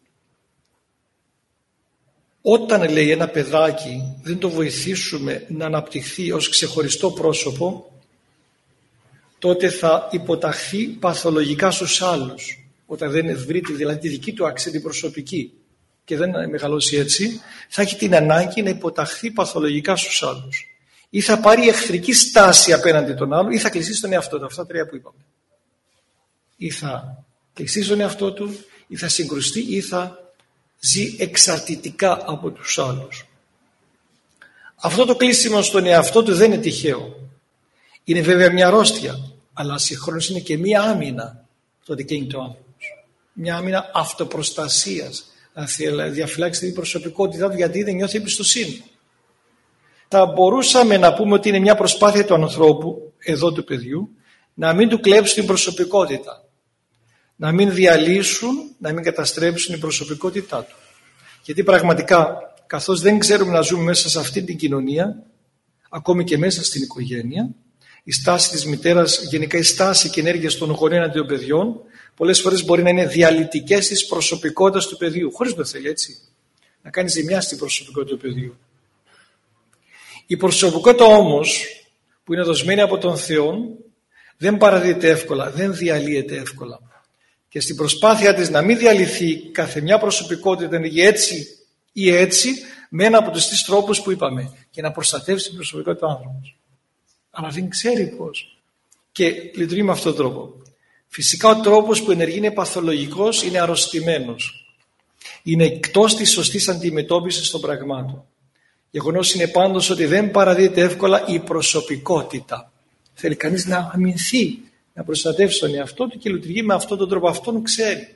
Όταν, λέει, ένα παιδάκι δεν το βοηθήσουμε να αναπτυχθεί ως ξεχωριστό πρόσωπο, τότε θα υποταχθεί παθολογικά στους άλλους. Όταν δεν βρει δηλαδή τη δική του αξία, την προσωπική, και δεν μεγαλώσει έτσι, θα έχει την ανάγκη να υποταχθεί παθολογικά στους άλλους. Ή θα πάρει εχθρική στάση απέναντι τον άλλο, ή θα κλειστεί στον εαυτό του. Αυτά 3 που είπαμε. Ή θα κλειστεί στον εαυτό του, ή θα συγκρουστεί, ή θα ζει εξαρτητικά από τους άλλους. Αυτό το κλείσιμο στον εαυτό του δεν είναι τυχαίο. Είναι βέβαια μια αρρώστια, αλλά συγχρόνως είναι και μια άμυνα το δικαίωμα του άνθρωπος. Μια άμυνα αυτοπροστασίας. Να διαφυλάξει την προσωπικότητά του, γιατί δεν νιώθει εμπιστοσύνη. Θα μπορούσαμε να πούμε ότι είναι μια προσπάθεια του ανθρώπου, εδώ του παιδιού, να μην του κλέψουν την προσωπικότητα. Να μην διαλύσουν, να μην καταστρέψουν την προσωπικότητά του. Γιατί πραγματικά, καθώς δεν ξέρουμε να ζούμε μέσα σε αυτή την κοινωνία, ακόμη και μέσα στην οικογένεια, η στάση της μητέρας, γενικά η στάση και ενέργειες των γονέων αντί των παιδιών, πολλές φορές μπορεί να είναι διαλυτικές της προσωπικότητας του παιδιού, χωρίς το θέλει, έτσι. Να κάνει ζημιά στην προσωπικότητα του παιδιού. Η προσωπικότητα όμως, που είναι δοσμένη από τον Θεό, δεν παραδίδεται εύκολα, δεν διαλύεται εύκολα. Και στην προσπάθεια της να μην διαλυθεί κάθε μια προσωπικότητα έτσι ή έτσι, με ένα από τους 3 τρόπους που είπαμε, και να προστατεύσει την προσωπικότητα του άνθρωπου. Αλλά δεν ξέρει πώς. Και λειτουργεί με αυτόν τον τρόπο. Φυσικά ο τρόπος που ενεργεί είναι παθολογικός, είναι αρρωστημένος. Είναι εκτός της σωστής αντιμετώπισης των πραγμάτων. Γεγονός είναι πάντως ότι δεν παραδίδεται εύκολα η προσωπικότητα. Θέλει κανείς να αμυνθεί, να προστατεύσει τον εαυτό του και λειτουργεί με αυτόν τον τρόπο. Αυτόν ξέρει.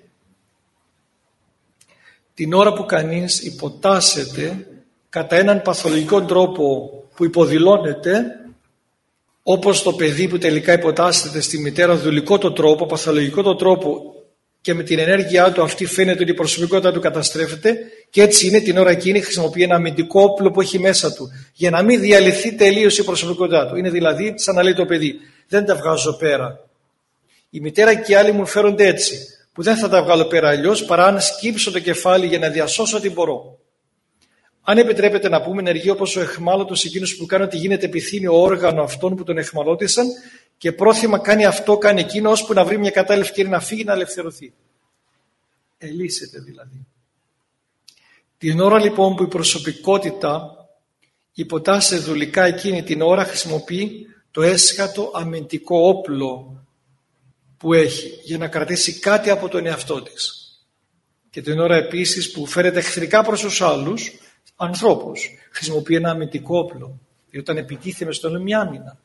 Την ώρα που κανείς υποτάσσεται κατά έναν παθολογικό τρόπο που υποδηλώνεται, όπως το παιδί που τελικά υποτάσσεται στη μητέρα δουλικό το τρόπο, παθολογικό το τρόπο, και με την ενέργειά του αυτή φαίνεται ότι η προσωπικότητα του καταστρέφεται, και έτσι είναι την ώρα εκείνη χρησιμοποιεί ένα αμυντικό όπλο που έχει μέσα του για να μην διαλυθεί τελείως η προσωπικότητά του. Είναι δηλαδή σαν να λέει το παιδί, δεν τα βγάζω πέρα. Η μητέρα και οι άλλοι μου φέρονται έτσι, που δεν θα τα βγάλω πέρα αλλιώς παρά αν σκύψω το κεφάλι για να διασώσω ό,τι μπορώ. Αν επιτρέπετε να πούμε, ενεργεί όπως ο εχμάλωτος εκείνος που κάνει ότι γίνεται επιθύμιο όργανο αυτών που τον εχμαλώτησαν και πρόθυμα κάνει αυτό, κάνει εκείνο, ώσπου να βρει μια κατάλληλη ευκαιρία να φύγει, να ελευθερωθεί. Ελύσεται δηλαδή. Την ώρα λοιπόν που η προσωπικότητα υποτάσσεται δουλικά, εκείνη την ώρα χρησιμοποιεί το έσχατο αμυντικό όπλο που έχει για να κρατήσει κάτι από τον εαυτό της. Και την ώρα επίσης που φέρεται εχθρικά προς τους άλλους ανθρώπους, χρησιμοποιεί ένα αμυντικό όπλο, διότι όταν επιτίθεται στον άλλο μια άμυνα.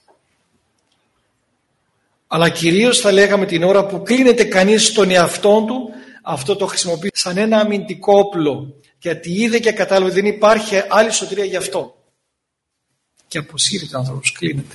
Αλλά κυρίως θα λέγαμε την ώρα που κλείνεται κανείς στον εαυτό του, αυτό το χρησιμοποιεί σαν ένα αμυντικό όπλο, γιατί είδε και κατάλαβε δεν υπάρχει άλλη σωτηρία για αυτό. Και αποσύρεται ο άνθρωπος, κλείνεται.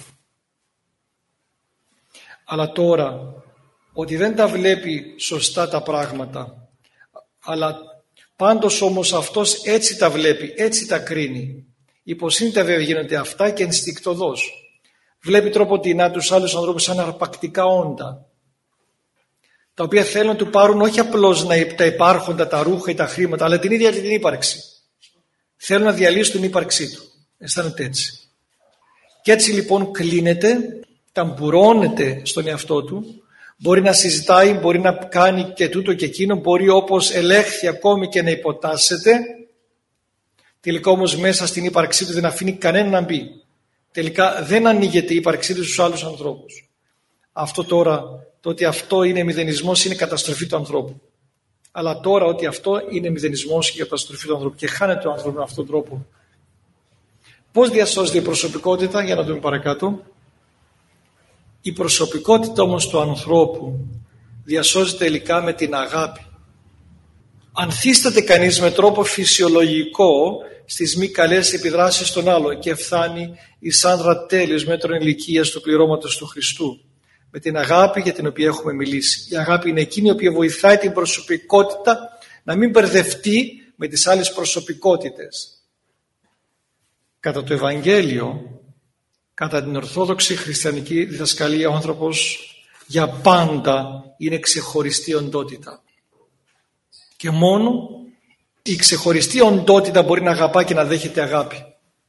Αλλά τώρα, ότι δεν τα βλέπει σωστά τα πράγματα, αλλά πάντως όμως αυτός έτσι τα βλέπει, έτσι τα κρίνει. Υποσύνητα βέβαια γίνονται αυτά και ενστικτωδώς. Βλέπει τροποτινά τους άλλους ανθρώπους σαν αρπακτικά όντα, τα οποία θέλουν να του πάρουν όχι απλώς τα υπάρχοντα, τα ρούχα ή τα χρήματα, αλλά την ίδια την ύπαρξη. Θέλουν να διαλύσουν την ύπαρξή του. Αισθάνεται έτσι. Και έτσι λοιπόν κλείνεται, ταμπουρώνεται στον εαυτό του, μπορεί να συζητάει, μπορεί να κάνει και τούτο και εκείνο, μπορεί όπως ελέγχθη ακόμη και να υποτάσσεται, τελικά όμως μέσα στην ύπαρξή του δεν αφήνει κανένα να μπει. Τελικά δεν ανοίγεται η ύπαρξή του στους άλλους ανθρώπους. Αυτό τώρα, το ότι αυτό είναι μηδενισμός, είναι καταστροφή του ανθρώπου. Αλλά τώρα ότι αυτό είναι μηδενισμός και καταστροφή του ανθρώπου και χάνεται ο άνθρωπος με αυτόν τον τρόπο. Πώς διασώζεται η προσωπικότητα, για να δούμε παρακάτω. Η προσωπικότητα όμως του ανθρώπου διασώζεται τελικά με την αγάπη. Ανθίσταται κανείς με τρόπο φυσιολογικό στις μη καλές επιδράσεις των άλλων και φθάνει η σάνδρα τέλειος μέτρων ηλικίας του πληρώματος του Χριστού, με την αγάπη για την οποία έχουμε μιλήσει. Η αγάπη είναι εκείνη η οποία βοηθάει την προσωπικότητα να μην μπερδευτεί με τις άλλες προσωπικότητες. Κατά το Ευαγγέλιο, κατά την ορθόδοξη χριστιανική διδασκαλία, ο άνθρωπος για πάντα είναι ξεχωριστή οντότητα. Και μόνο η ξεχωριστή οντότητα μπορεί να αγαπά και να δέχεται αγάπη.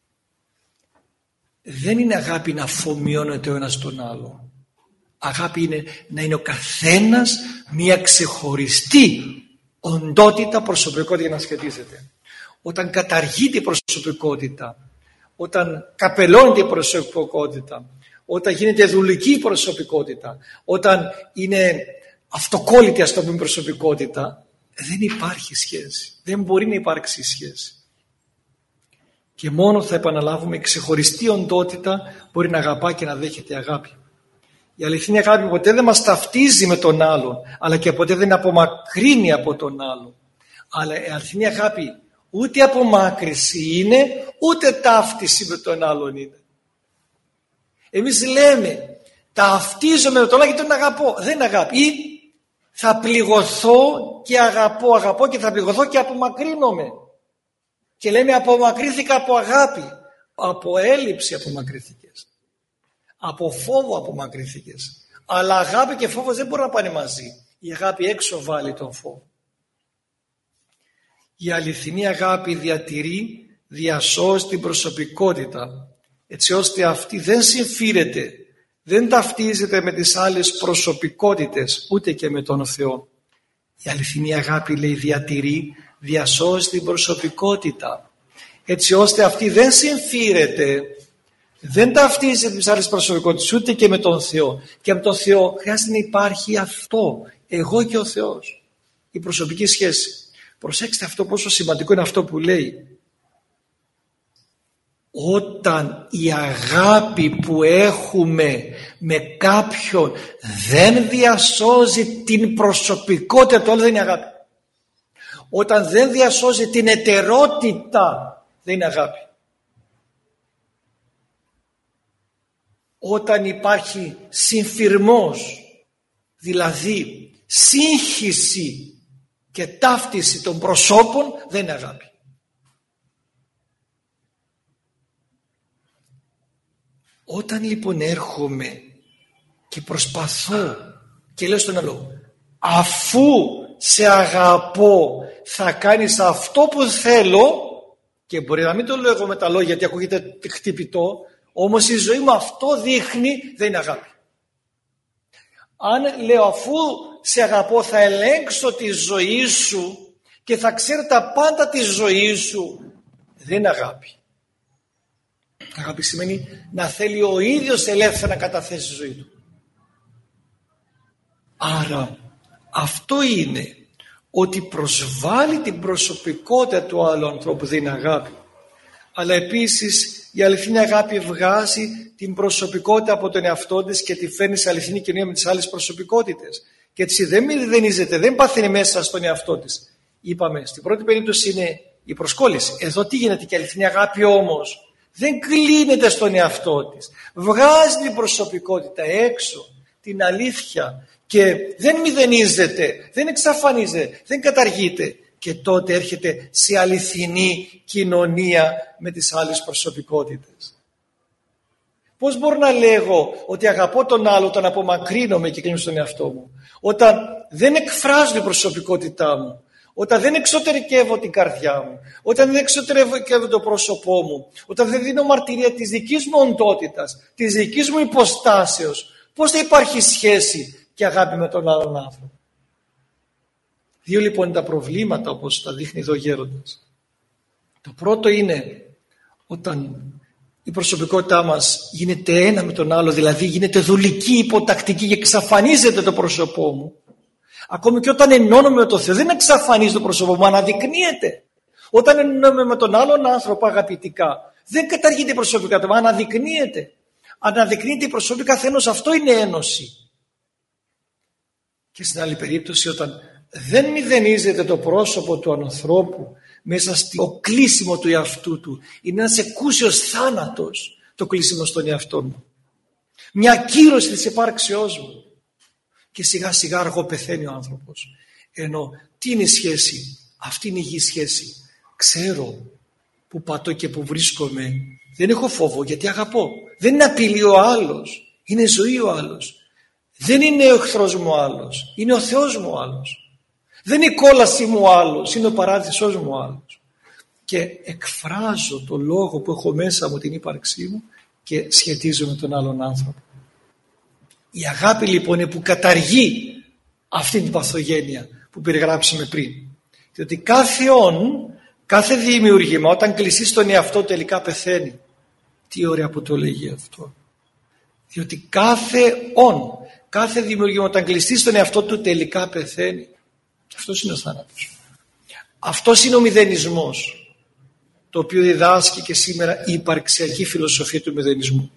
Δεν είναι αγάπη να αφομοιώνεται ο ένας τον άλλο. Αγάπη είναι να είναι ο καθένας μια ξεχωριστή οντότητα, προσωπικότητα για να σχετίζεται. Όταν καταργείται η προσωπικότητα, όταν καπελώνεται η προσωπικότητα, όταν γίνεται δουλική η προσωπικότητα, όταν είναι αυτοκόλλητη ας το πούμε προσωπικότητα, δεν υπάρχει σχέση. Δεν μπορεί να υπάρξει σχέση. Και μόνο θα επαναλάβουμε η ξεχωριστή οντότητα μπορεί να αγαπά και να δέχεται αγάπη. Η αληθινή αγάπη ποτέ δεν μας ταυτίζει με τον άλλον, αλλά και ποτέ δεν απομακρύνει από τον άλλον. Αλλά η αληθινή αγάπη ούτε απομάκρυση είναι, ούτε ταύτιση με τον άλλον είναι. Εμείς λέμε, ταυτίζομαι με τον άλλον γιατί τον αγαπώ. Δεν είναι αγάπη. Ή θα πληγωθώ και αγαπώ και θα πληγωθώ και απομακρύνομαι. Και λέμε απομακρύνθηκα από αγάπη. Από έλλειψη απομακρύνθηκες. Από φόβο απομακρύνθηκες. Αλλά αγάπη και φόβος δεν μπορούν να πάνε μαζί. Η αγάπη έξω βάλει τον φόβο. Η αληθινή αγάπη διατηρεί, διασώζει την προσωπικότητα, έτσι ώστε αυτή δεν συμφίρεται, δεν ταυτίζεται με τις άλλες προσωπικότητες, ούτε και με τον Θεό. Η αληθινή αγάπη λέει διατηρεί, διασώζει την προσωπικότητα, έτσι ώστε αυτή δεν συμφίρεται, δεν ταυτίζεται με τις άλλες προσωπικότητες, ούτε και με τον Θεό. Και από τον Θεό χρειάζεται να υπάρχει αυτό, εγώ και ο Θεός, η προσωπική σχέση. Προσέξτε αυτό πόσο σημαντικό είναι αυτό που λέει. Όταν η αγάπη που έχουμε με κάποιον δεν διασώζει την προσωπικότητα του άλλου, δεν είναι αγάπη. Όταν δεν διασώζει την ετερότητα, δεν είναι αγάπη. Όταν υπάρχει συμφυρμός, δηλαδή σύγχυση και ταύτιση των προσώπων, δεν είναι αγάπη. Όταν λοιπόν έρχομαι και προσπαθώ και λέω στον άλλο, αφού σε αγαπώ θα κάνεις αυτό που θέλω, Και μπορεί να μην το λέω εγώ με τα λόγια γιατί ακούγεται χτυπητό, όμως η ζωή μου αυτό δείχνει, δεν είναι αγάπη. Αν λέω αφού σε αγαπώ θα ελέγξω τη ζωή σου και θα ξέρω τα πάντα της ζωής σου, δεν είναι αγάπη. Αγάπη σημαίνει να θέλει ο ίδιος ελεύθερα να καταθέσει τη ζωή του. Άρα αυτό είναι ότι προσβάλλει την προσωπικότητα του άλλου ανθρώπου, δεν είναι αγάπη. Αλλά επίσης η αληθινή αγάπη βγάζει την προσωπικότητα από τον εαυτό της και τη φέρνει σε αληθινή κοινωνία με τις άλλες προσωπικότητες. Και έτσι δεν μηδενίζεται, δεν παθαίνει μέσα στον εαυτό της. Είπαμε, στην πρώτη περίπτωση είναι η προσκόλληση. Εδώ τι γίνεται, και η αληθινή αγάπη όμως δεν κλείνεται στον εαυτό της. Βγάζει την προσωπικότητα έξω, την αλήθεια, και δεν μηδενίζεται, δεν εξαφανίζεται, δεν καταργείται. Και τότε έρχεται σε αληθινή κοινωνία με τις άλλες προσωπικότητες. Πώς μπορώ να λέγω ότι αγαπώ τον άλλο όταν απομακρύνομαι και κλείνω στον εαυτό μου, όταν δεν εκφράζω την προσωπικότητά μου, όταν δεν εξωτερικεύω την καρδιά μου, όταν δεν εξωτερικεύω το πρόσωπό μου, όταν δεν δίνω μαρτυρία της δικής μου οντότητας, της δικής μου υποστάσεως, πώς θα υπάρχει σχέση και αγάπη με τον άλλον άνθρωπο? Δύο λοιπόν είναι τα προβλήματα, όπως τα δείχνει εδώ ο γέροντας. Το πρώτο είναι όταν η προσωπικότητά μας γίνεται ένα με τον άλλο, δηλαδή γίνεται δουλική, υποτακτική και εξαφανίζεται το πρόσωπό μου. Ακόμη και όταν ενώνομαι με τον Θεό, δεν εξαφανίζει το πρόσωπό μου, αναδεικνύεται. Όταν ενώνομαι με τον άλλον άνθρωπο αγαπητικά, δεν καταργείται η προσωπικότητα μου, αναδεικνύεται. Αναδεικνύεται η προσωπικότητα καθενός, αυτό είναι ένωση. Και στην άλλη περίπτωση, όταν δεν μηδενίζεται το πρόσωπο του ανθρώπου μέσα στο κλείσιμο του εαυτού του, είναι ένας εκούσιος θάνατος το κλείσιμο στον εαυτό μου. Μια κύρωση της υπάρξεώς μου. Και σιγά σιγά αργό πεθαίνει ο άνθρωπος. Ενώ τι είναι η σχέση? Αυτή είναι η υγιή σχέση. Ξέρω που πατώ και που βρίσκομαι. Δεν έχω φόβο γιατί αγαπώ. Δεν είναι απειλή ο άλλος. Είναι ζωή ο άλλος. Δεν είναι ο εχθρός μου ο άλλος. Είναι ο Θεός μου ο άλλος. Δεν είναι η κόλαση μου ο άλλος. Είναι ο παράδεισος μου ο άλλος. Και εκφράζω το λόγο που έχω μέσα μου, την ύπαρξή μου, και σχετίζω με τον άλλον άνθρωπο. Η αγάπη λοιπόν είναι που καταργεί αυτή την παθογένεια που περιγράψαμε πριν. Διότι κάθε δημιουργήμα όταν κλειστεί στον εαυτό τελικά πεθαίνει. Τι ωραία που το λέγει αυτό. Διότι κάθε δημιουργήμα όταν κλειστεί στον εαυτό του τελικά πεθαίνει. Αυτός είναι ο θάνατος. Αυτός είναι ο μηδενισμός, το οποίο διδάσκει και σήμερα η υπαρξιακή φιλοσοφία του μηδενισμού.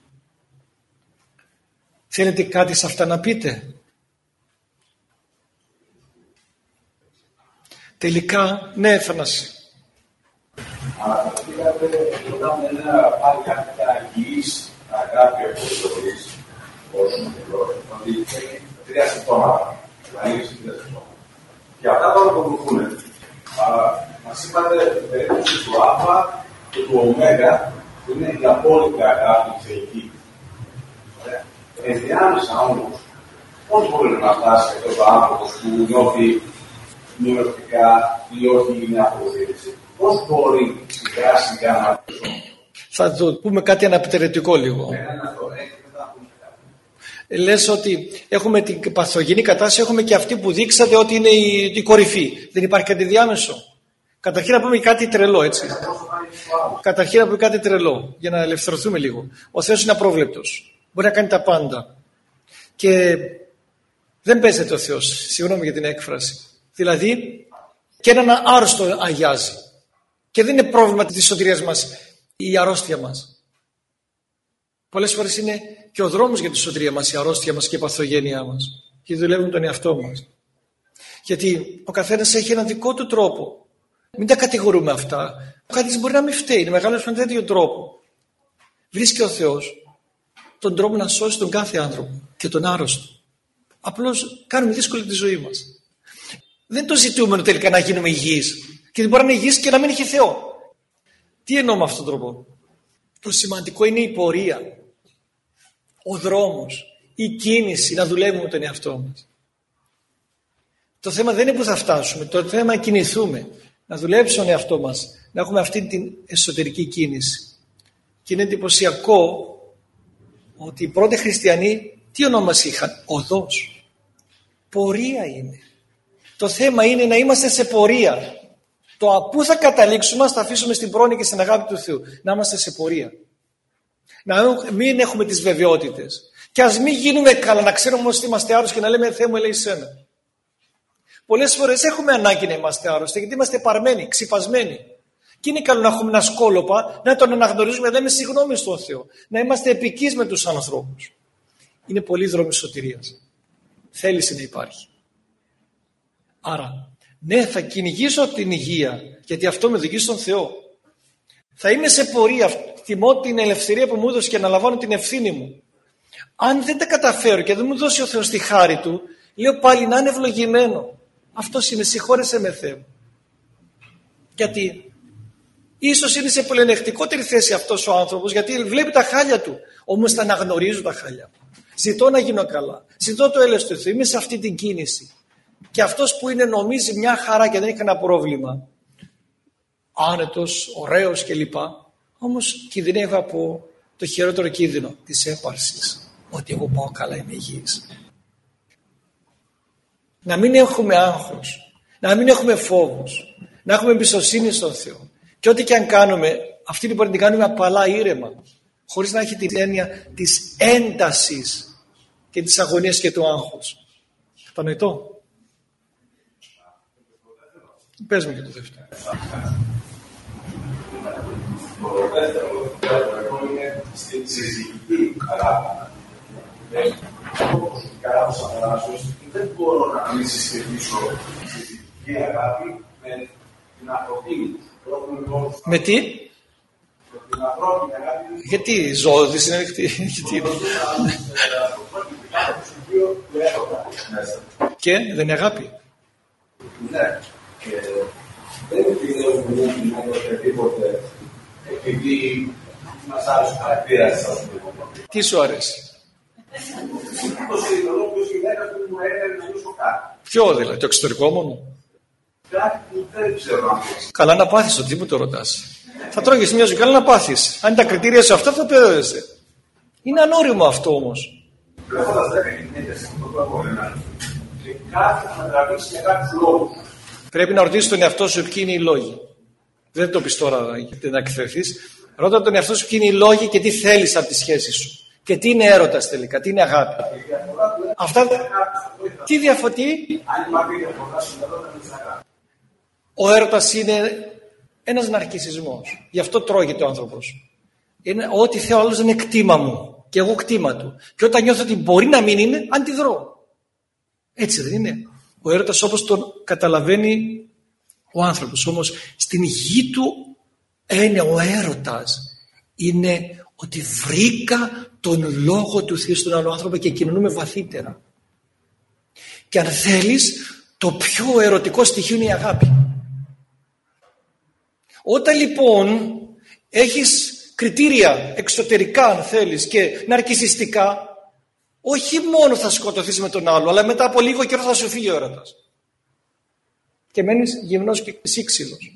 Θέλετε κάτι σε αυτά να πείτε? Τελικά, ναι, Θανάση. Αλλά όταν δεν πάρει κάποια υγιής αγάπη από τις ζωής, όσο ότι έχει 3 συμπτώματα, δηλαδή 3 συμπτώματα. Και αυτά τώρα που βοηθούν. Μας είπατε την περίπτωση του Α και του Ω, που είναι η απόλυτη αγάπη θεϊκή. Ενδιάμεσα όμως, πώς μπορεί να φτάσει αυτό ο άνθρωπος που νιώθει μειονεκτικά ή όχι είναι αποδείξη? Πώς μπορεί σιγά σιγά να... Θα το πούμε κάτι αναπτερετικό λίγο. Λες ότι έχουμε την παθογενή κατάσταση, έχουμε και αυτή που δείξατε ότι είναι η κορυφή. Δεν υπάρχει κάτι διάμεσο. Καταρχήν να πούμε κάτι τρελό, έτσι. Καταρχήν να πούμε κάτι τρελό, για να ελευθερωθούμε λίγο. Ο Θεός είναι απρόβλεπτος. Μπορεί να κάνει τα πάντα. Και δεν παίζεται ο Θεός, συγγνώμη για την έκφραση. Δηλαδή, και έναν άρρωστο αγιάζει. Και δεν είναι πρόβλημα της σωτηρίας μας η αρρώστια μας. Πολλές φορές είναι και ο δρόμος για τη σωτηρία μας, η αρρώστια μας και η παθογένειά μας. Και δουλεύουν τον εαυτό μας. Γιατί ο καθένας έχει έναν δικό του τρόπο. Μην τα κατηγορούμε αυτά. Ο καθένας μπορεί να μην φταίει, είναι μεγάλος με τέτοιο τρόπο. Βρίσκει ο Θεός τον τρόπο να σώσει τον κάθε άνθρωπο και τον άρρωστο. Απλώς κάνουμε δύσκολη τη ζωή μας. Δεν το ζητούμε τελικά να γίνουμε υγιείς. Και μπορεί να είναι υγιείς και να μην έχει Θεό. Τι εννοώ με αυτόν τον τρόπο? Το σημαντικό είναι η πορεία, ο δρόμος, η κίνηση, να δουλεύουμε με τον εαυτό μας. Το θέμα δεν είναι που θα φτάσουμε, το θέμα είναι να κινηθούμε, να δουλέψουμε τον εαυτό μας, να έχουμε αυτή την εσωτερική κίνηση. Και είναι εντυπωσιακό ότι οι πρώτοι χριστιανοί τι ονόμας είχαν? Οδός. Πορεία είναι. Το θέμα είναι να είμαστε σε πορεία. Το πού θα καταλήξουμε, ας τα αφήσουμε στην πρόνοια και στην αγάπη του Θεού. Να είμαστε σε πορεία. Να μην έχουμε τις βεβαιότητες. Και ας μην γίνουμε καλά, να ξέρουμε όμως ότι είμαστε άρρωστοι και να λέμε Θεέ μου ελέη σένα. Πολλές φορές έχουμε ανάγκη να είμαστε άρρωστοι γιατί είμαστε παρμένοι, ξυπασμένοι. Και είναι καλό να έχουμε ένα σκόλοπα, να τον αναγνωρίζουμε, να λέμε συγγνώμη στον Θεό. Να είμαστε επικείς με τους ανθρώπους. Είναι πολύ δρόμοι σωτηρίας. Θέληση να υπάρχει. Άρα, ναι, θα κυνηγήσω την υγεία, γιατί αυτό με οδηγεί στον Θεό. Θα είμαι σε πορεία, τιμώ την ελευθερία που μου έδωσε και αναλαμβάνω την ευθύνη μου. Αν δεν τα καταφέρω και δεν μου δώσει ο Θεός τη χάρη Του, λέω πάλι να είναι ευλογημένο. Αυτός είναι, συγχώρεσέ με Θεέ. Γιατί ίσως είναι σε πλεονεκτικότερη θέση αυτός ο άνθρωπος, γιατί βλέπει τα χάλια του. Όμως τα αναγνωρίζω τα χάλια. Ζητώ να γίνω καλά. Ζητώ το έλεος του Θεού. Είμαι σε αυτή την κίνηση. Και αυτός που είναι νομίζει μια χαρά και δεν έχει κανένα πρόβλημα, άνετος, ωραίος κλπ. Όμως κινδυνεύει από το χειρότερο κίνδυνο της έπαρσης. Ότι εγώ πάω καλά, είμαι υγιής. Να μην έχουμε άγχος, να μην έχουμε φόβους, να έχουμε εμπιστοσύνη στον Θεό. Και ό,τι και αν κάνουμε, αυτή την μπορεί να την κάνουμε απαλά, ήρεμα, χωρίς να έχει την έννοια της έντασης και της αγωνίας και του άγχους. Κατανοητό? Πες μου και το δεύτερο. Το δεύτερο είναι στην συζυγική αγάπη. Προσωπικά ως αγοράσεως δεν μπορώ να μην συσχετίσω τη συζυγική αγάπη με την ανθρωπίνη. Με τι? Με την ανθρώπινη αγάπη. Γιατί ζώο δεν είναι ανοιχτή? Και δεν είναι αγάπη? Ναι. Δεν επιδεύουμε να οτιδήποτε επειδή μας άρεσε ο χαρακτήρας σας. Τι σου αρέσει? Το συνειδητολόγιος γυναίκα που μου έκανε να νιώσω κάτι. Ποιο δηλαδή, το εξωτερικό μόνο? Κάτι που δεν ξέρω αν είναι. Καλά να πάθεις το, τι μου το ρωτάς? Θα τρώγεις μια ζωή, καλά να πάθεις. Αν είναι τα κριτήρια σου αυτά θα παιδεύεσαι. Είναι ανώριμο αυτό όμως. Βλέποντας 10 γυναίκες αυτό το αγώνα και κάθε θα τραβήξει για κάποιους λόγους. Πρέπει να ρωτήσεις τον εαυτό σου ποιοι είναι οι λόγοι. Δεν το πεις τώρα γιατί να εκθεθείς. Ρώτα τον εαυτό σου ποιοι είναι οι λόγοι και τι θέλεις από τη σχέση σου. Και τι είναι έρωτας τελικά, τι είναι αγάπη. Αυτά. Τι διαφορετεί? Ο έρωτας είναι ένας ναρκισσισμός. Γι' αυτό τρώγεται ο άνθρωπος. Είναι ό,τι θέλω άλλος δεν είναι κτήμα μου. Και εγώ κτήμα του. Και όταν νιώθω ότι μπορεί να μην είναι, αντιδρώ. Έτσι δεν είναι? Ο έρωτας όπως τον καταλαβαίνει ο άνθρωπος. Όμως στην γη του είναι ο έρωτας. Είναι ότι βρήκα τον λόγο του Θεού στον άλλο άνθρωπο και κοινωνούμε βαθύτερα. Και αν θέλεις, το πιο ερωτικό στοιχείο είναι η αγάπη. Όταν λοιπόν έχεις κριτήρια εξωτερικά αν θέλεις και ναρκισσιστικά, όχι μόνο θα σκοτωθείς με τον άλλο, αλλά μετά από λίγο καιρό θα σου φύγει ο έρωτας. Και μένεις γυμνός και εσύ ξύλος.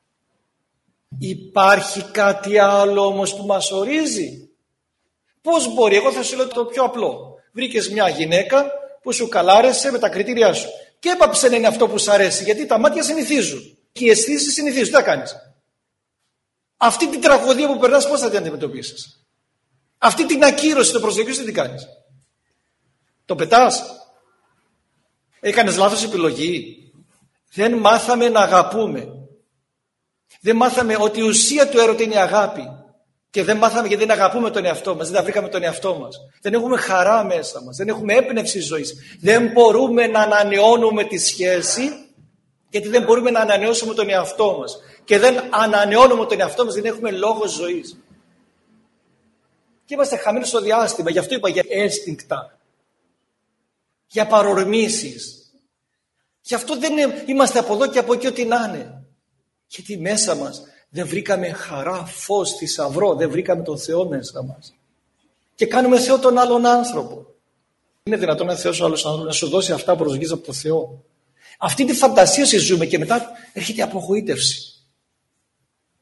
Υπάρχει κάτι άλλο όμως που μας ορίζει? Πώς μπορεί? Εγώ θα σου λέω το πιο απλό. Βρήκες μια γυναίκα που σου καλάρεσε με τα κριτήριά σου και έπαψε να είναι αυτό που σου αρέσει, γιατί τα μάτια συνηθίζουν και οι αισθήσεις συνηθίζουν. Τι θα κάνεις? Αυτή την τραγωδία που περνάς πώς θα την αντιμετωπίσεις? Αυτή την ακύρωση, το προσδοκείο τι κάνεις? Το πετάς? Έκανες λάθος επιλογή? Δεν μάθαμε να αγαπούμε. Δεν μάθαμε ότι η ουσία του έρωτα είναι η αγάπη. Και δεν μάθαμε γιατί δεν αγαπούμε τον εαυτό μας. Δεν τα βρήκαμε τον εαυτό μας. Δεν έχουμε χαρά μέσα μας. Δεν έχουμε έμπνευση ζωής. Δεν μπορούμε να ανανεώνουμε τη σχέση γιατί δεν μπορούμε να ανανεώσουμε τον εαυτό μας. Και δεν ανανεώνουμε τον εαυτό μας, δεν έχουμε λόγο ζωής. Και είμαστε χαμένοι στο διάστημα. Γι' αυτό είπα για ένστιγκτα. Για παρορμήσεις. Γι' αυτό δεν είμαστε από εδώ και από εκεί ό,τι να είναι. Γιατί μέσα μας δεν βρήκαμε χαρά, φως, θησαυρό, δεν βρήκαμε τον Θεό μέσα μας. Και κάνουμε Θεό τον άλλον άνθρωπο. Είναι δυνατόν να Θεός ο άλλος άνθρωπος να σου δώσει αυτά που προσδοκείς από τον Θεό? Αυτή τη φαντασία ζούμε και μετά έρχεται η απογοήτευση.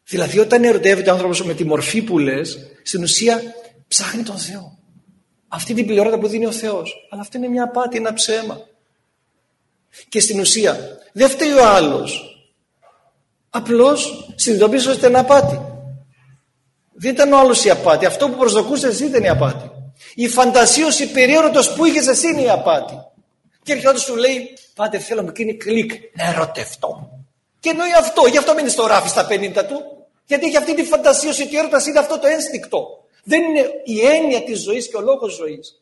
Δηλαδή όταν ερωτεύεται ο άνθρωπος με τη μορφή που λες, στην ουσία ψάχνει τον Θεό. Αυτή την πληρότητα που δίνει ο Θεός. Αλλά αυτό είναι μια απάτη, ένα ψέμα. Και στην ουσία δεν φταίει ο άλλος. Απλώς συνειδητοποίησε ότι ήταν απάτη. Δεν ήταν ο άλλος η απάτη. Αυτό που προσδοκούσες εσύ ήταν η απάτη. Η φαντασίωση περίεργος που είχες εσύ είναι η απάτη. Και έρχεται σου λέει, πάτε θέλω να γίνει κλικ, να ερωτευτώ. Και εννοεί αυτό, γι' αυτό μείνει στο ράφι στα 50 του. Γιατί έχει αυτή τη φαντασίωση ότι η έρωτας είναι αυτό το ένστικτο. Δεν είναι η έννοια της ζωής και ο λόγος ζωής.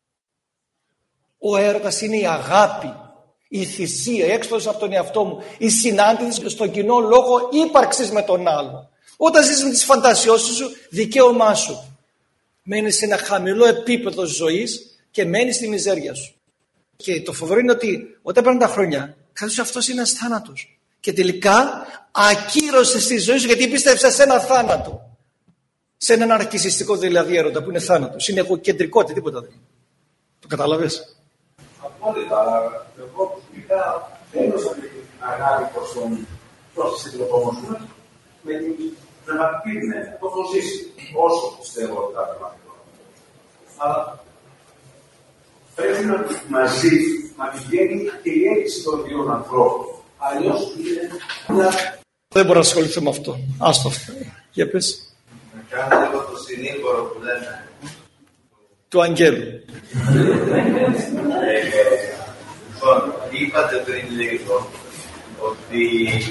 Ο έρωτας είναι η αγάπη, η θυσία, η έξοδος από τον εαυτό μου, η συνάντηση στον κοινό λόγο ύπαρξης με τον άλλο. Όταν ζεις με τις φαντασιώσεις σου, δικαίωμά σου. Μένεις σε ένα χαμηλό επίπεδο ζωής και μένεις στη μιζέρια σου. Και το φοβερό είναι ότι όταν πέραν τα χρόνια, καθώς αυτός είναι ένας θάνατος. Και τελικά ακύρωσες τη ζωή σου γιατί πίστευσες σε ένα θάνατο. Σε έναν αρκισιστικό δηλαδή έρωτα που είναι θάνατος. Είναι εγωκεντρικότητα, τίποτα δεν είναι. Το καταλαβες? Απόλυτα, αλλά εγώ προσωπικά δεν έδωσα την αγάπη προς τις εκλογόμους με την πνευματική δυνατότητα. Το έχω ζήσει όσο πιστεύω ότι τα πνευματικό. Αλλά πρέπει να μαζί να πηγαίνει και η αίτηση των δύο ανθρώπων. Αλλιώς είναι δεν μπορώ να ασχοληθώ με αυτό. Άστο αυτό. Για πες. να κάνουμε λίγο το συνήγορο που λένε. Του Αγγέλου. Είπατε πριν λίγο ότι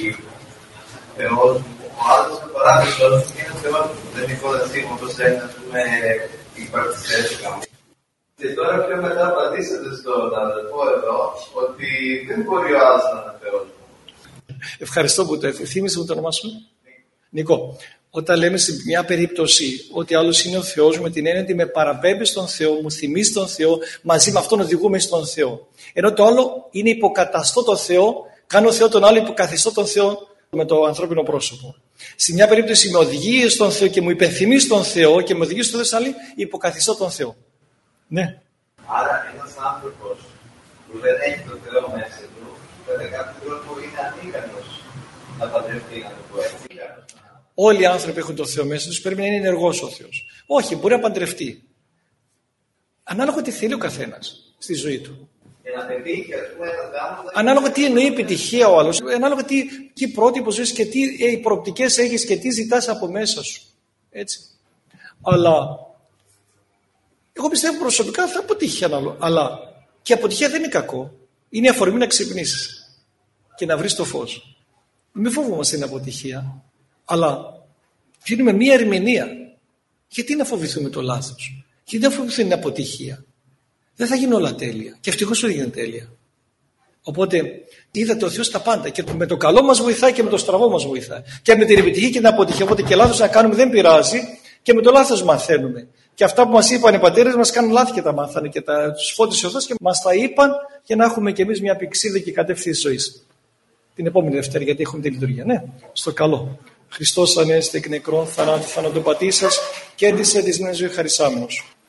ο άλλος με παράδειγμα είναι θέμα του δεν οικοδεσίμου όπως είναι οι παρτιστές του. Και τώρα πιο μετά απαντήσατε στον αδελφό εδώ ότι δεν μπορεί ο άλλος να είναι Θεός. Ευχαριστώ που το θύμισε μου το όνομά σου. Νικό. Όταν λέμε σε μια περίπτωση ότι άλλος είναι ο Θεός με την έννοια ότι με παραπέμπει στον Θεό, μου θυμίζει τον Θεό, μαζί με αυτόν οδηγούμε στον Θεό. Ενώ το άλλο είναι υποκαταστώ τον Θεό, κάνω Θεό τον άλλο, υποκαθιστώ τον Θεό με το ανθρώπινο πρόσωπο. Σε μια περίπτωση με οδηγεί στον Θεό και μου υπενθυμίζει τον Θεό και με οδηγεί στο Θεό, άλλη υποκαθιστώ τον Θεό. Ναι. Άρα ένας άνθρωπος που δεν έχει τον Θεό μέσα του, κατά κάποιο τρόπο είναι ανίκανος να παντρευτεί, να το πω έτσι. Όλοι οι άνθρωποι έχουν τον Θεό μέσα τους, πρέπει να είναι ενεργός ο Θεός. Όχι, μπορεί να παντρευτεί. Ανάλογα τι θέλει ο καθένας στη ζωή του. Για να πετύχει, ας πούμε, ένα γάμο. Ανάλογα τι εννοεί επιτυχία ο άλλος, ανάλογα τι πρότυπο ζωής και τι προοπτικές έχεις και τι ζητάς από μέσα σου. Έτσι. Αλλά εγώ πιστεύω προσωπικά θα αποτύχει ανάλογα. Αλλά και η αποτυχία δεν είναι κακό. Είναι η αφορμή να ξυπνήσεις και να βρεις το φως. Μην φοβόμαστε την αποτυχία. Αλλά δίνουμε μία ερμηνεία. Γιατί να φοβηθούμε το λάθος? Γιατί να φοβηθούμε την αποτυχία? Δεν θα γίνουν όλα τέλεια. Και ευτυχώς δεν γίνεται τέλεια. Οπότε είδατε ο Θεός τα πάντα. Και με το καλό μας βοηθάει και με το στραβό μας βοηθάει. Και με την επιτυχία και την αποτυχία. Οπότε και λάθος να κάνουμε δεν πειράζει. Και με το λάθος μαθαίνουμε. Και αυτά που μας είπαν οι πατέρες μας κάνουν λάθη και τα μάθανε. Και τους φώτισε ο Θεός και μας τα είπαν για να έχουμε κι εμείς μια πηξίδα και κατεύθυνση ζωής. Την επόμενη Δευτέρα, γιατί έχουμε τη λειτουργία. Ναι, στο καλό. Χριστός ανέστη εκ νεκρών, θανάτου θανατοπατήσας, κέρδισε τη νέα ζωή χαρισάμενος.